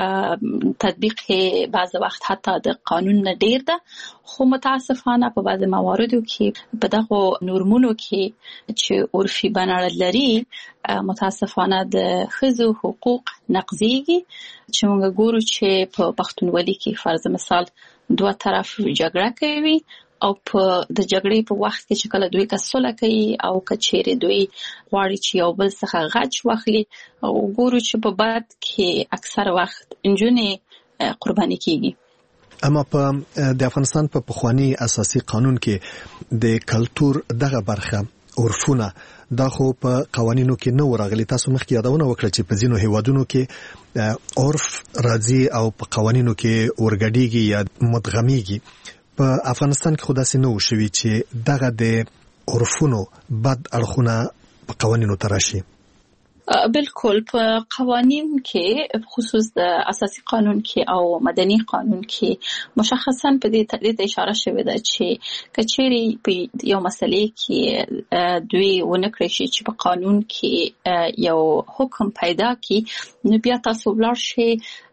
تطبیق بعض وخت حتی د قانون نه ډیر ده، خو متاسفانه په بعض مواردو کې په دغه نورمونو کې چې عرفي بڼه لري متاسفانه د ښځو حقوق نقضیږي. چې موږ ګورو چې په پښتونولي کې فرض مثال دوه طرف جګړه کوي او په د جګړې په وخت کې چې کله دوی کسوله کوي او کچېره دوی غواړي چې یو بل څخه غچ واخلي، او ګورو چې په بعد کې اکثر وخت انجونې قرباني کیږي. اما په د افغانستان په پخوانی اساسي قانون کې د کلچر دغه برخه عرفونه دا خو په قوانینو کې نه ورغلي. تاسو مخکې یادونه وکړه چې په ځینو هیوادونو کې عرف راځي او په قوانینو کې ورګډیږي یا مدغمیږي. په افغانستان کې خو داسې نه و شوي چې دغه د عرفونو بد اړخونه په قوانینو ته راشي. بالکل، په قوانین کې خصوص د اساسي قانون کې او مدني قانون کې مشخصا په دې تدریج اشاره شوې ده چې کچېری په یو مسلې کې دوی ونکړي شي چې په قانون کې یو حکم پیدا کی، نو بیا تاسو ولر شي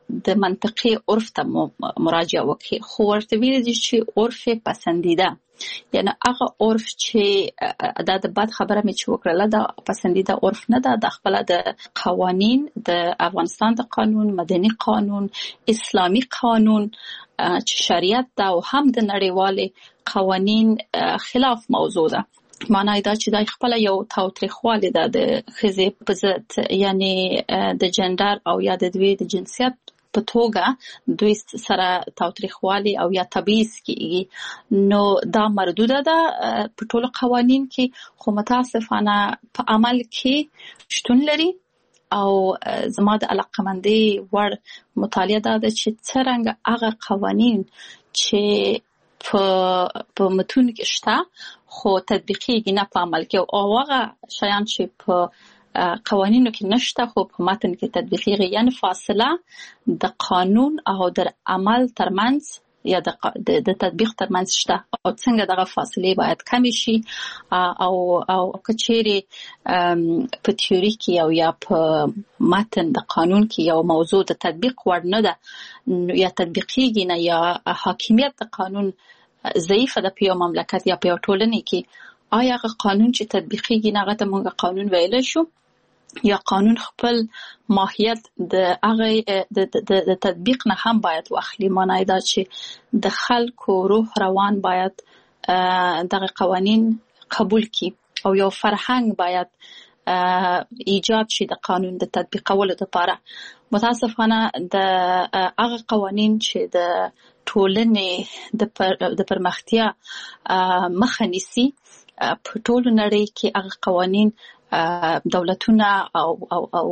د منطقي عرف ته مراجعه وکړي، خو ورته ویل دي چې عرف پسندیده، یعنی هغه عرف چې دا د بد خبره مې چې وکړله دا پسندیده عرف نه ده، د خپل د قوانین د افغانستان د قانون، مدني قانون، اسلامي قانون چې شریعت ده او هم د نړیوالې قوانین خلاف موضوع ده. معنی دا چې دا خپل یو تاوتریخوالی ده د ښځې په ضد، یعنی د جندر او یا د دوی د جنسیت په توګه دوی سره تاوتریخوالی او یا تبعیض کیږي. نو دا مردوده ده په ټولو قوانین کې، خو متاسفانه په عمل کې شتون لري. او زما د علاقمندۍ وړ مطالعه دا ده چې څرنګه هغه قوانین چې په په متون کې شته خو تطبیقیږي نه په عمل کې، او هغه شیان چې په قوانینو کې نشته خو په متن کې تطبیقیږي، یعنی فاصله د قانون او د عمل ترمنځ یا د د تطبیق ترمنځ شته، او څنګه دغه فاصله باید کم شي. او او کچېری په تیوري کې او یا په متن د قانون کې یو موضوع د تطبیق وړ نه ده یا تطبیقیږي نه، یا حاکمیت د قانون ضعیفه ده په یو مملکت یا په یو ټولنه کې، آیا هغه قانون چې تطبیقیږي نه هغه ته موږ قانون ویلی شو، یا قانون خپل ماهیت د هغه د تطبیق نه هم باید واخلي؟ معنی دا چې د خلکو روح روان باید دغه قوانین قبول کی، او یو فرهنګ باید ایجاد شي د قانون د تطبیقولو لپاره. متاسفانه د هغه قوانین چې د ټولنې د پرمختیا مخه نیسي په ټولو نړۍ کې، هغه قوانین دولتونه او او او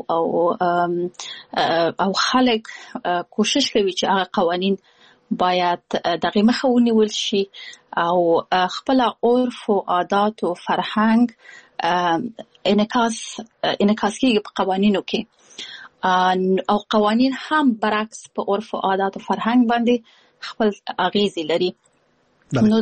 او او خلک کوشش کوي چې هغه قوانین باید دغه مخه ونیول شي، او خپل عرف او عادات او فرهنګ انعکاس انعکاس کیږي په قوانینو کې، او قوانین هم برعکس په عرف او عادات او فرهنګ باندې خپل اغیزې لري. نو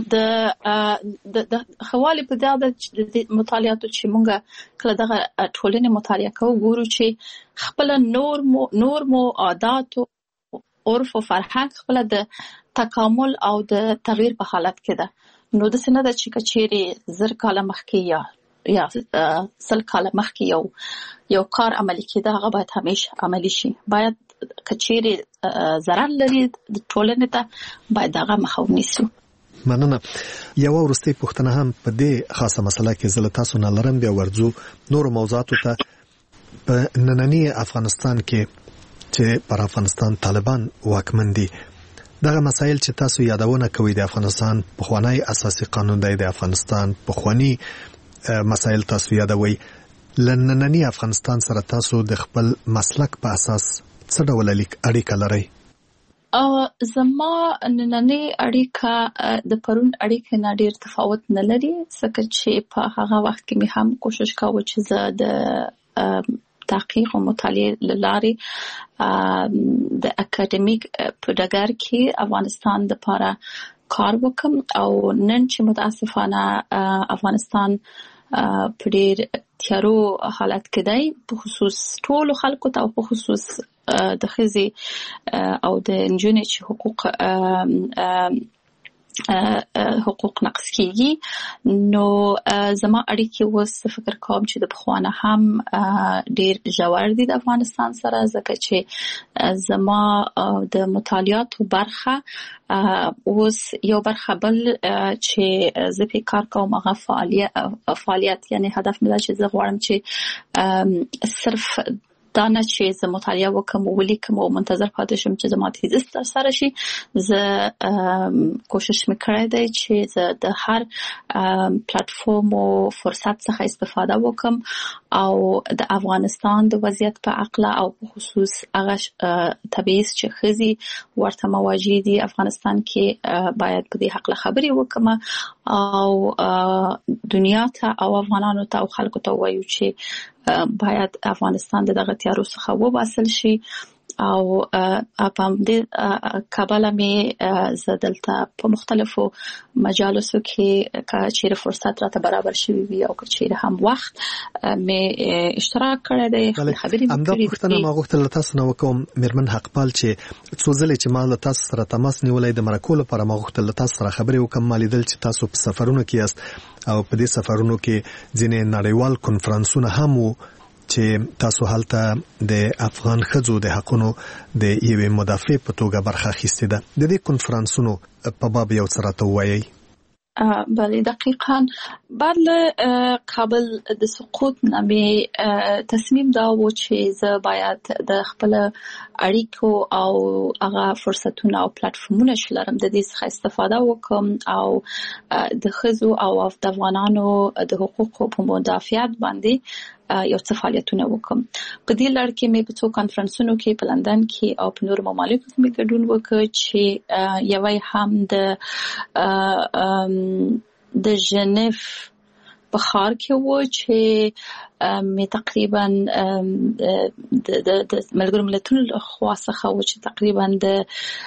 د د خوالي په دا د مطالعاتو چې مونږه کله دغه ټولنې مطالعه کوو ګورو چې خپل نور مو نور مو عادت او عرف او فرهنګ خپل د تکامل او د تغییر په حالت کې ده. نو د سینه د چې کچېری زر کاله مخکې یا یا سل کاله مخکې یو یو کار عملي کېده هغه باید همیشه عملي شي، باید کچېری ضرر لري د ټولنې ته باید هغه مخه ونیسو. مننه. یو ورستي پوښتنه هم په دې خاصه مسله کې زله تاسو نه لرم، بیا ورځو نور موضوعاتو ته. په نننی افغانستان کې چې پر افغانستان طالبان واکمن دي، دغه مسایل چې تاسو یادونه کوي د افغانستان پخوانی اساسي قانون دی، د افغانستان پخوانی مسایل تاسو یادوي، لنننی افغانستان سره تاسو د خپل مسلک په اساس څه ډول اړیکه لرئ؟ او زما نننی اړیکه د پرون اړیکه نه ډیر تفاوت نه لري، ځکه چې په هغه وخت کې مې هم کوشش کاوه چې زه د تحقیق او مطالعه لارې د اکاډمیک په ډګر کې افغانستان د لپاره کار وکم، او نن چې متاسفانه افغانستان په ډیر تیارو حالت کې دی، په خصوص ټولو خلکو ته او په خصوص د ښځې او د نجونې چې حقوق حقوق نقض کیږي. نو زما اړیکې اوس فکر کوم چې د پخوانه هم ډیر ژور دي د افغانستان سره، ځکه چې زما د مطالعاتو برخه اوس یو برخه بل چې زه په کار کوم هغه فعالیت فعالیت یعنی هدف مې دا چې زه غواړم چې صرف دا نه چې زه مطالعه وکم او ولیکم او منتظر پاتې شم چې زما تیزیس ترسره شي. زه کوشش میکړی دی چې زه د هر پلیټفارم او فرصت څخه استفاده وکم او د افغانستان د وضعیت په اړه او په خصوص هغه تبعیض چې ښځې ورته مواجه دي افغانستان کې باید په دې حق خبرې وکم او دنیا ته او افغانانو ته او خلکو ته وایو چې باید افغانستان دغه تیارو څخه وباسل شي او په دې کابل مې زدلته په مختلفو مجالسو کې چې فرصت راته برابر شوی وي او چې هم وخت مې اشتراک کړی دی خبرې مې کړې دي. پښتنه ما غوښتل تاسو نو کوم مرمن حقپال چې څو ځله چې ما له تاسو سره تماس نیولای د مرکو لپاره ما غوښتل تاسو سره خبرې وکم، مالیدل چې تاسو په سفرونو کې یاست او په دې سفرونو کې ځینې نړیوال کنفرانسونه هم وو چې تاسو هلته د افغان ښځو د حقونو د یوې مدافع په توګه برخه اخیستې ده. د دې کنفرانسونو په باب یو څه راته ووایئ. بله دقیقاً بعد له کابل د سقوط نه مې تصمیم دا و چې زه باید د خپل اړیکو او هغه فرصتونه او پلیټفارمونه چې لرم د دې څخه استفاده وکم او د ښځو او د افغانانو د حقوقو په مدافعت باندې یو څه فعالیتونه وکم. په دې لړ کې مې په څو کانفرنسونو کې په لندن کې او په نورو ممالکو کې مې ګډون وکړ چې یوه هم د د ژنیف په ښار کې و چې مې تقریبا د د ملګرو ملتونو لخوا څخه و چې تقریبا د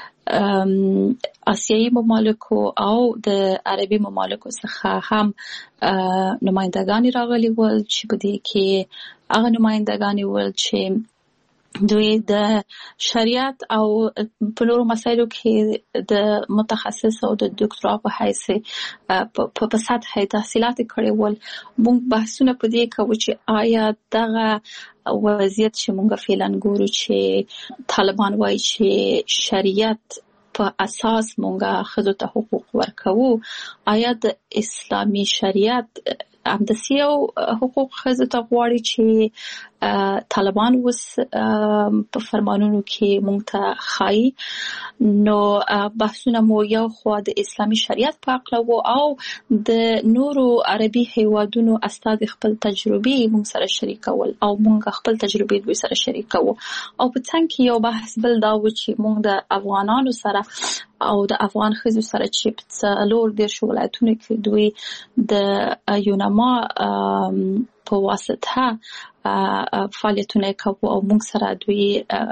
آسیایي ممالکو او د عربي ممالکو څخه هم نمائندگان راغلي ول چې په دې کې هغه نمائندگان ول چې دوی د شریعت او په نورو مسایلو کې د متخصص او د ډاکټرا په حیث په په سطح تحصیلات کړي ول. موږ بحثونه په دې کوو چې آیا دغه وضعیت چې موږ فعلا ګورو چې طالبان وایي چې شریعت په اساس مونږه ښځو ته حقوق ورکوو، آیا د اسلامي شریعت همداسې یو حقوق ښځو ته غواړي چې طالبان اوس په فرمانونو کې مونږ ته ښایي؟ نو بحثونه مو یو خوا د اسلامي شریعت په اړه وو او د نورو عربي هیوادونو استاد خپل تجربې مونږ سره شریکول او مونږ خپل تجربې دوی سره شریکو او په څنګ کې یو بحث بل دا و چې مونږ د افغانانو سره او د افغان ښځو سره چې په څلور دېرش ولایتونو کې دوی د یونما په واسطه فعالیتونه کوي او موږ سره دوی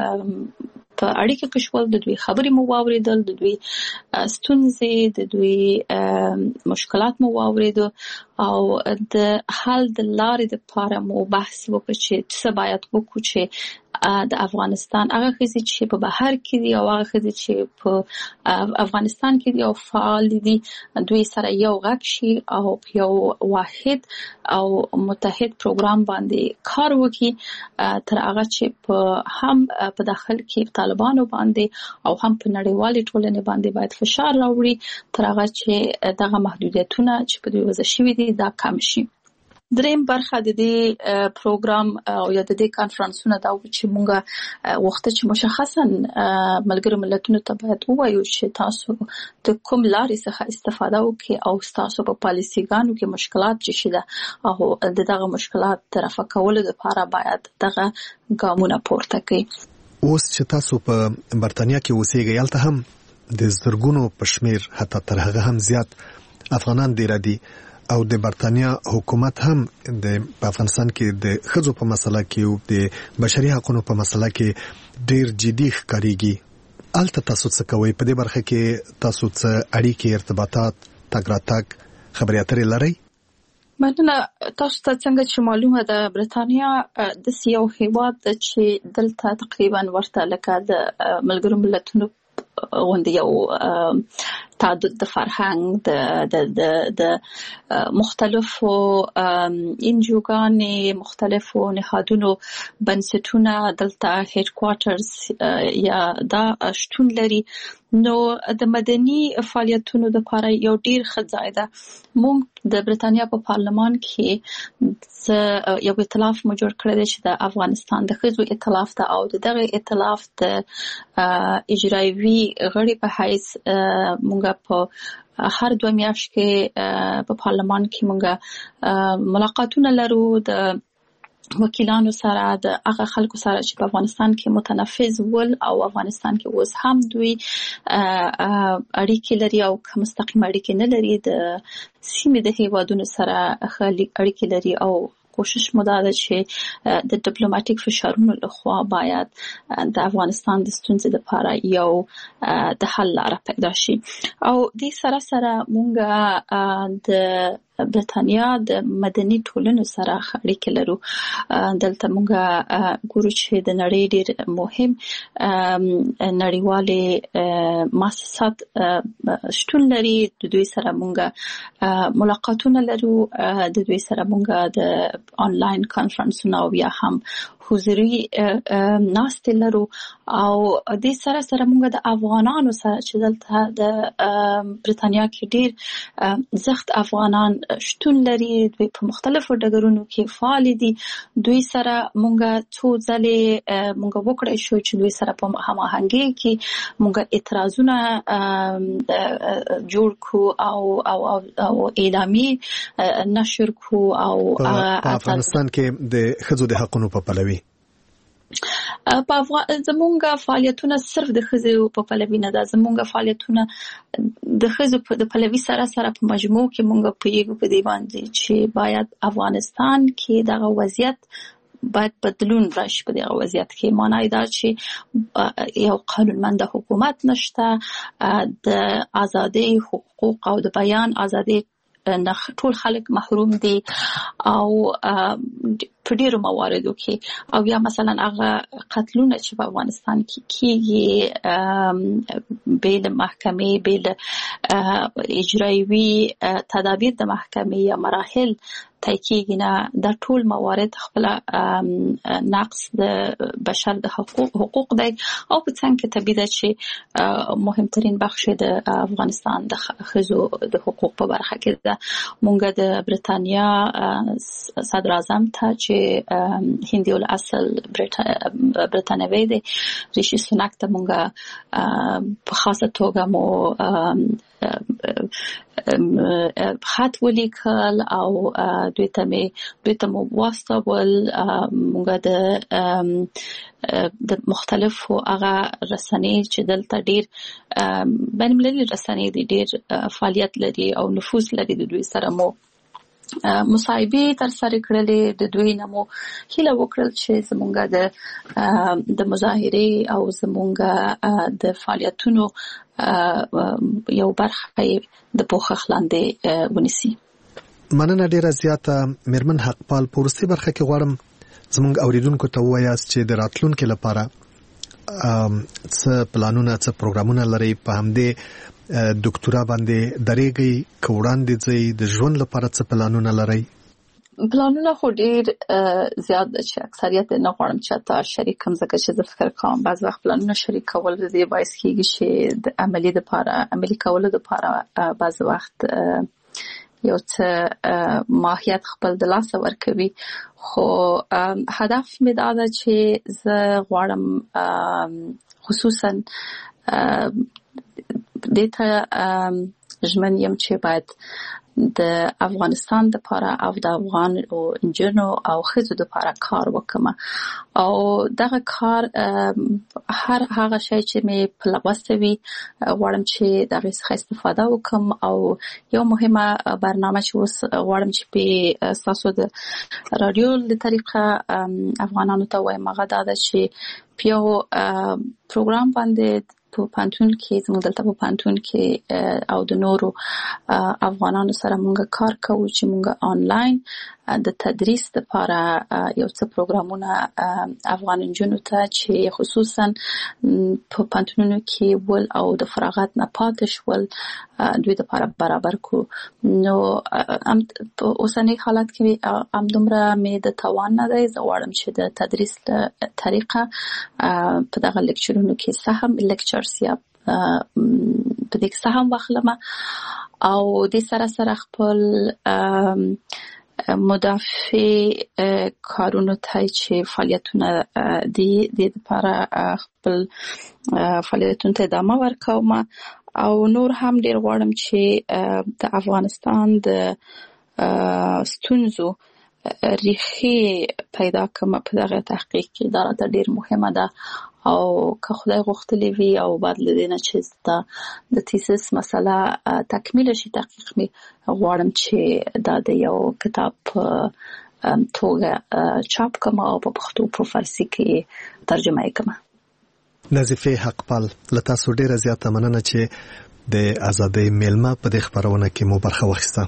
په اړیکه کې شول، د دوی خبرې مو واوریدل، د دوی ستونزې، د دوی مشکلات مو واوریدل او د حل د لارې لپاره مو بحث وکړ چې څه باید وکړو چې د افغانستان هغه ښځې چې په بهر کې دي او هغه ښځې چې په افغانستان کې دي او فعال دي دوی سره یو غږ شي او یو واحد او متحد پروګرام باندې کار وکړي تر هغه چې په هم په داخل کې طالبانو باندې او هم په نړیوالې ټولنې باندې باید فشار راوړي تر هغه چې دغه محدودیتونه چې په دوی وضع شوي دي دا کم شي. دریم برخه د دې پروګرام او یا د دې کانفرنسونو دا و چې مونږه وخت چې مشخصا ملګرو ملتونو ته باید ووایو چې تاسو د کوم لارې څخه استفاده وکړئ او تاسو په پالیسیګانو کې مشکلات چې شته او د دغه مشکلات طرفه کولو لپاره باید دغه ګامونه پورته کړئ. اوس چې تاسو په برتانیا کې اوسېږئ هلته هم د زرګونو په شمیر حتی تر هغه هم زیات افغانان ډېر دي او د برتانیا حکومت هم د افغانستان کې د ښځو په مسله کې او د بشري حقوقو په مسله کې ډېر جدي ښکارېږي. هلته تاسو څه کوئ؟ په دې برخه کې تاسو څه اړیکې، ارتباطات، تګ راتګ، خبرې اترې لرئ؟ مننه. تاسو ته څنګه چې معلومه ده برتانیا د یو هیواد چې دلته تقریبا ورته لکه د ملګرو ملتونو غونډې یو تعدد د فرهنګ د د د د مختلفو انجوګانې، مختلفو نهادونو بنسټونه دلته هډ کوارټرز یا دا شتون لري. نو د مدني فعالیتونو لپاره یو ډیر ښه ځای ده. موږ د برتانیا په پارلمان کې یو ائتلاف مو جوړ کړی دی چې د افغانستان د ښځو ائتلاف ده او دغه ائتلاف د اجرایوي غړي په حیث موږ په هر دوه میاشتې کې په پارلمان کې موږ ملاقاتونه لرو د وکیلانو سره، د هغه خلکو سره چې په افغانستان کې متنفذ ول او افغانستان کې اوس هم دوی اړیکې لري او که مستقیم اړیکې نه لري د سیمې د هیوادونو سره اړیکې لري او کوشش مو دا چې د ډیپلوماټیک فشارونو لخوا باید د افغانستان د ستونزې لپاره یو د حل لاره پیدا شي او د سره سره مونږه د برتانیا د مدني ټولنو سره اړیکې لرو. دلته مونږه ګورو چې د نړۍ ډېر مهم نړیوالې مؤسسات شتون لري. د دوی سره مونږه ملاقاتونه لرو، د دوی سره مونږه د آنلاین کانفرنسونه او یا هم حضوري ناستې لرو او د سره سره مونږه د افغانانو سره چې دلته د برتانیا کې ډېر زخت افغانان شتون لري، دوی په مختلفو ډګرونو کې فعال دي. دوی سره مونږه څو ځلې مونږه وکړای شو چې دوی سره په هماهنګۍ کې مونږه اعتراضونه جوړ کو او او او اعلامیه نشر کو او په افغانستان کې د ښځو د حقوقو په پلوي په افغان زمونږه فعالیتونه صرف د ښځو په پلوي نه ده. زمونږه فعالیتونه د ښځو د پلوي سره سره په مجموع کې مونږه پیږو په دی باندې چې باید افغانستان کې دغه وضعیت باید بدلون راشي. په دغه وضعیت کې معنی دا چې یو قانونمند حکومت نشته، د ازادي حقوق او د بیان ازادي ټول خلک محروم دي او په ډیرو مواردو کې او یا مثلا هغه قتلونه چې په افغانستان کې کیږي بیل محکمې بیل اجرایوي تدابیر د محکمې یا مراحل طی کیږي نه، د ټول موارد خپل نقص د بشر د حقوق حقوق دی او په څنګه کې طبیعي ده چې مهمترین بخش د افغانستان د ښځو د حقوق په برخه کې ده. مونږ د برتانیا صدر اعظم ته چې هندي الاصل برتانوي دی ریشي سوناک ته مونږ په خاصه توګه مو خط ولیکل او دوی ته می دوی ته مو واستول. مونږه د د مختلفو هغه رسنۍ چې دلته ډیر بین المللي رسنۍ دي ډیر فعالیت لري او نفوذ لري، د دوی سره مو مصاحبې تر سره کړلې. د دوی نه مو هیله وکړل چې زمونږه د د مظاهرې او زمونږه د فعالیتونو یو برخه د پوښښ لاندې ونیسي. مننه ډیره زیاته میرمن حقپال. په وروستۍ برخه کې غواړم زموږ اوریدونکو ته ووایاست چې د راتلونکو لپاره څه پلانونه څه پروګرامونه لري، په همدې ډاکټورا باندې درېږي که وړاندې ځئ، د ژوند لپاره څه پلانونه لري؟ پلانونه خو ډیر زیات ده چې اکثریت نه غواړم چې تا شریک کوم، ځکه چې زه فکر کوم بعض وخت پلانونه شریک کول د دې باعث کیږي چې د عملي لپاره عملي کولو لپاره بعض وخت یو څه ماهیت خپل د لاسه ورکوي. خو هدف مې دا ده چې زه غواړم خصوصا دې ته ژمن یم چې باید د افغانستان لپاره او د افغان او انجنونو او ښځو لپاره کار وکم او دغه کار هر هغه شی چې مې په لوسته وي غواړم چې دغه څخه استفاده وکم. او یو مهمه برنامه چې اوس غواړم چې په اساسو د رادیو له طریقه افغانانو ته وایم هغه دا ده چې په یو پروګرام باندې په پانتون کې زموږ دلته په پانتون کې او د نورو افغانانو سره مونږ کار کوو چې مونږ آنلاین د تدریس لپاره یو څه پروګرامونه افغان انجونو ته چې خصوصا په پانتونونو کې ول او د فراغت نه پاتې شول دوی لپاره برابر کو. نو په اوسنۍ حالت کې ام دومره مې د توان نه دی، زه غواړم چې د تدریس له طریقه په دغه لیکچرونو کې سهم لیکچرز یا په دې کې سهم واخلم او د سره سره خپل مدافع کارونو ته چې فعالیتونه دي د لپاره خپل فعالیتونو ته ادامه ورکوم او نور هم ډیر غواړم چې د افغانستان د ستونزو ریښې پیدا کوم په دغه تحقیق کې. دا راته ډیر مهمه ده او که خدای غوښتلی وي او بعد له دې نه چې دا د تیسیس مسله تکمیل شي تحقیق می غواړم چې دا د یو کتاب توګه چاپ کوم او په پښتو په فارسی کې ترجمه یې کوم. نظیفه حقپال لتا سو ډیره زیاته مننه چې د ازادۍ میلمه په دې خبرونه کې مو برخه واخیسته.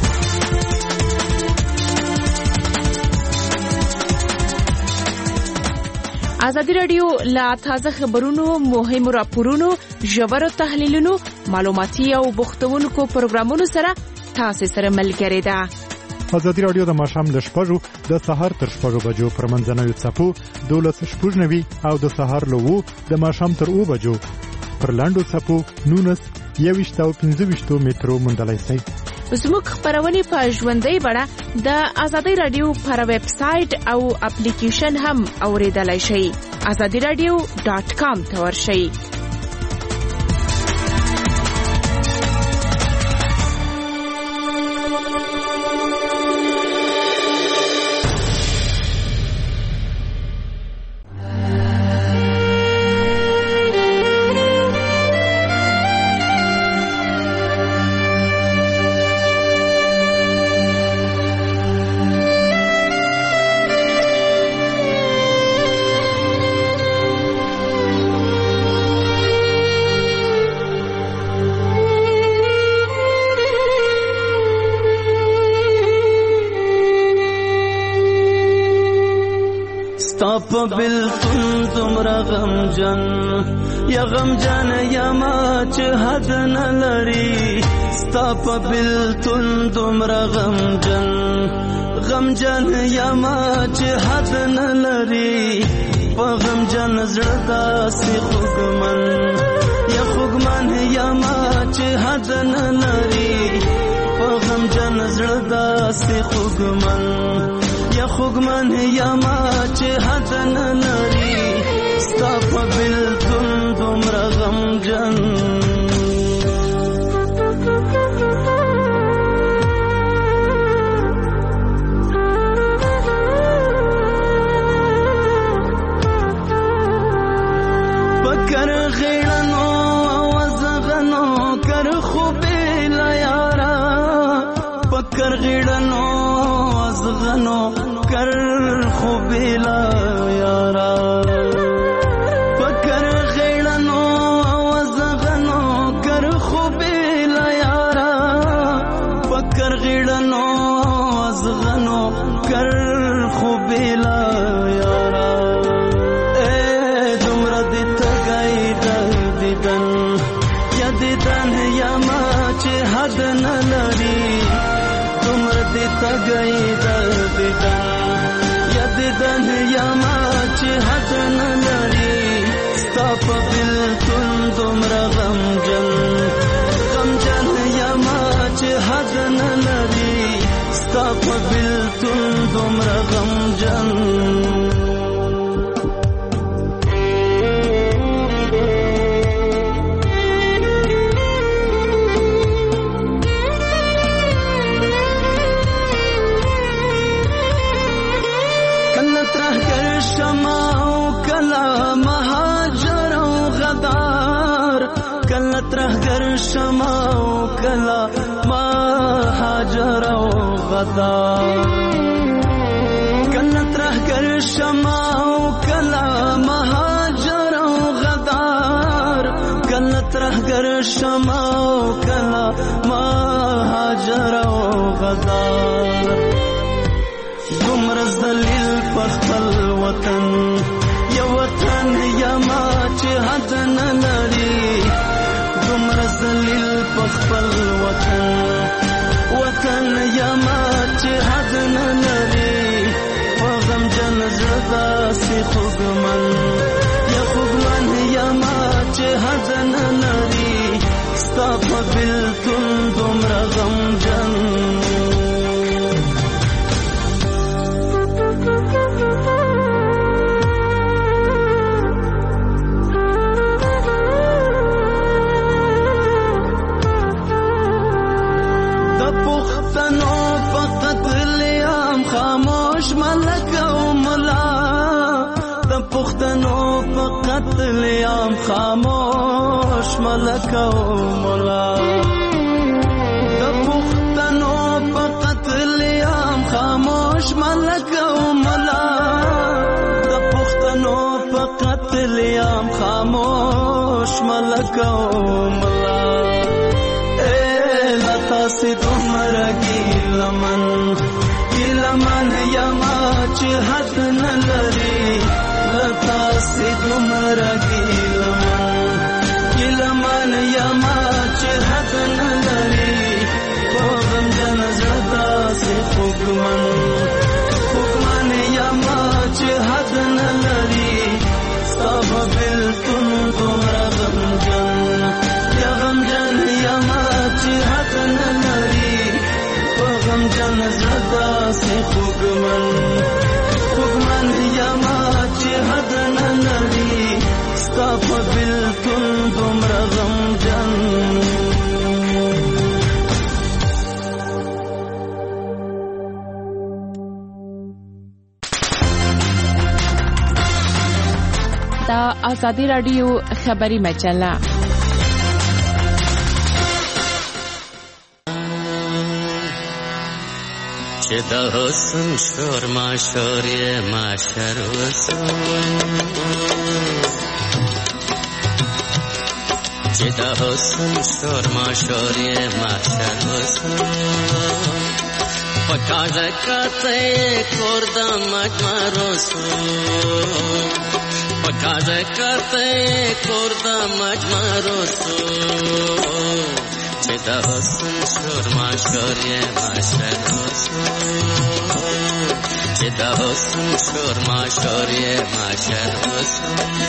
ازادي رادیو لا تازه خبرونو، مهمو راپورونو، ژورو تحلیلونو، معلوماتي او بوختونکو پروګرامونو سره تاسو سره ملګری ده. ازادي رادیو د ماښام د شپږو د سهار تر شپږو بجو پر منځنوي څپو دولس شپږ نوي او د سهار له اوو د ماښام تر اوو بجو پر لاندو څپو نونس یوویشت او پنځه ویشتو مترو موندلی شئ. زموږ خبرونه په ژوندۍ بڼه د ازادي رادیو پر ویب سټ او اپلیکیشن هم اوریدلای شئ. ازادي رادیو ډاټ کام ته ورشئ. ستاپ بلتون تمرا غمجن یا غمجن یا ما چه حد نلری. ستاپ بلتون تمرا غمجن غمجن یا ما چه حد نلری. پا غمجن زردا سی خوگمن یا خوگمن یا ما چه حد نلری. پا غمجن زردا سی خوگمن یا خوگمن یا ما چه حد نلری. ستا په بلتون دومره غمجن پکر غیړنو وزغنو کر خوبې لا یارا. پکر غیړنو وزغنو کر خوبې لا یارا. پکر غیړنو وزغنو کر خوبې لا یارا. پکر غیړنو وزغنو کر خوبې لا یارا. اے دومره دې تګای د دیدن یا دیدن یا ما چې حد نه لري. دومره دې تګای د دیدن دیدن یا ما چې حد نه لري. ستا په بلتون دومره غمجن غمجن یا ما چې حد نه لري. ستا په بلتون دومره غمجن ترهگر شما و کلا ما هاجر و غدار. کلا ترهگر شما و کلا ما هاجر و غدار. کلا ترهگر شما و کلا ما هاجر و غدار. گمرز دلیل پخپل وطن یا وطن یا ما چې حد نه لري. گمرز دلیل پخپل وطن وطن یا ما چې حد نه لري. په غمجن زړه داسې خوږمن یا خوږمن یا ما چې حد نه لري. ستا په بلتون دومره غمجن خاموش ملک او ملا. د پښتنو په قتل عام خاموش ملک او ملا. د پښتنو په قتل عام خاموش ملک لیام خاموش ملکو ملا اے لتا سی دومره ګیلمن ګیلمن یما چې حد نه لري لتا سی دومره ګیلمن ګیلمن یما چې حد نه لري کوم جن زړه سی خوګمن خوګمن یما چې حد نه لري سب بلتون دومره غمجن یا غمجن یما چې حد نه لري په غمجن زړه سی خوګمن خوګمن یما چې حد نه لري سب بلتون دومره غمجن دا آزادی رادیو خبری مجله چې د حسن شور ما شور یې ما شر وسو چې د حسن شور ما شور یې ما شر وسو پکازه کته کور د مجمرو سو پکازه کته کور د مجمرو سو چې د حسن شور ما شور یې ما شر وسو چې د حسن شور ما شور یې ما شر وسو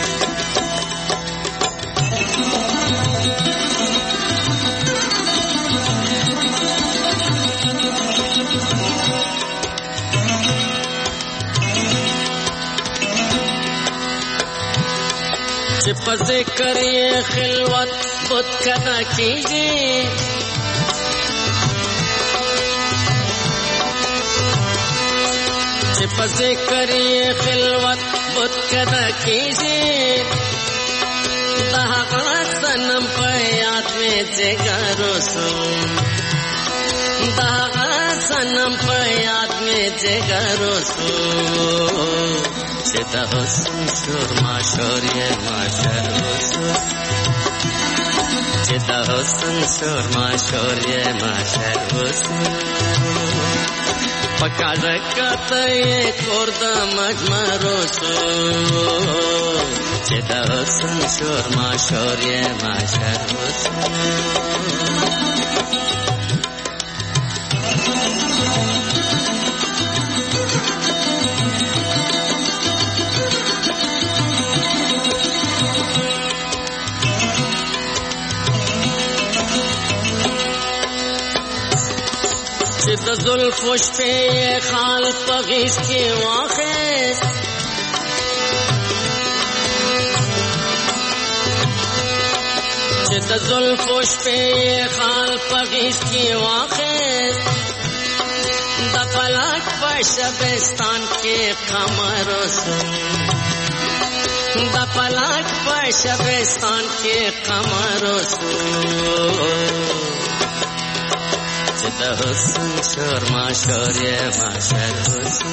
چې په ذکر یې خلوت بت کنا کیږي چې په ذکر یې خلوت بت کنا کیږي دا هغه سنم په یاد مې جګارو سو دا هغه سنم په یاد مې جګارو سو چې د حسن شور ما شور یې ما شر وسو چې د حسن شور ما شور یې ما شر وسو پکازه کته کور د مجمرو سو چې د حسن شور ما شور یې ما شر وسو د زلفو شپې خال په غیږ کې واخیست چې د زلفو شپې خال په غیږ کې واخیست د فلک په شبستان کې قمر وسو د فلک په شبستان کې قمر وسو چې د حسن شور ما شور یې ما شر وسو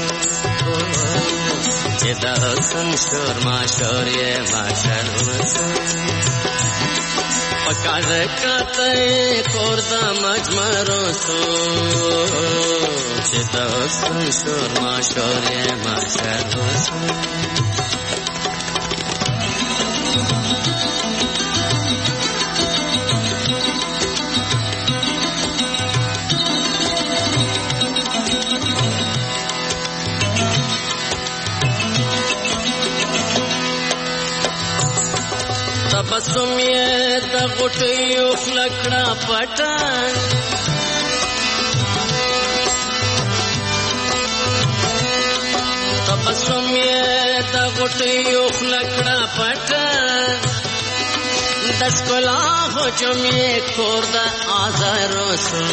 چې د حسن شور ما شور یې ما شر وسو پکازه کته کور د مجمرو سو چې د حسن شور ما شور یې ما شر وسو تبسم یې د غټیو خلکړه پټه تبسم یې د غټیو خلکړه پټه د ښکلا هجوم یې کور د آزارو سو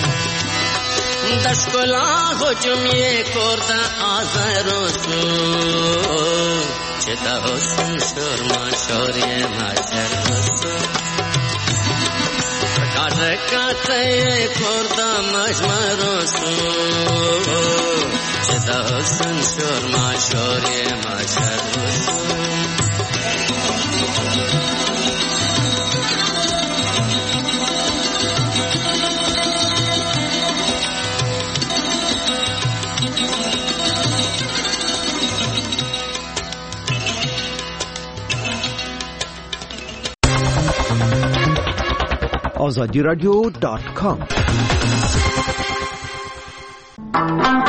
د ښکلا هجوم یې کور د آزارو سو چې د حسن شور ما شور یې ما شر وسو پکازه کته کور د مجمرو سو چې د حسن شور ما شور یې ما شر وسو azadi radio dot com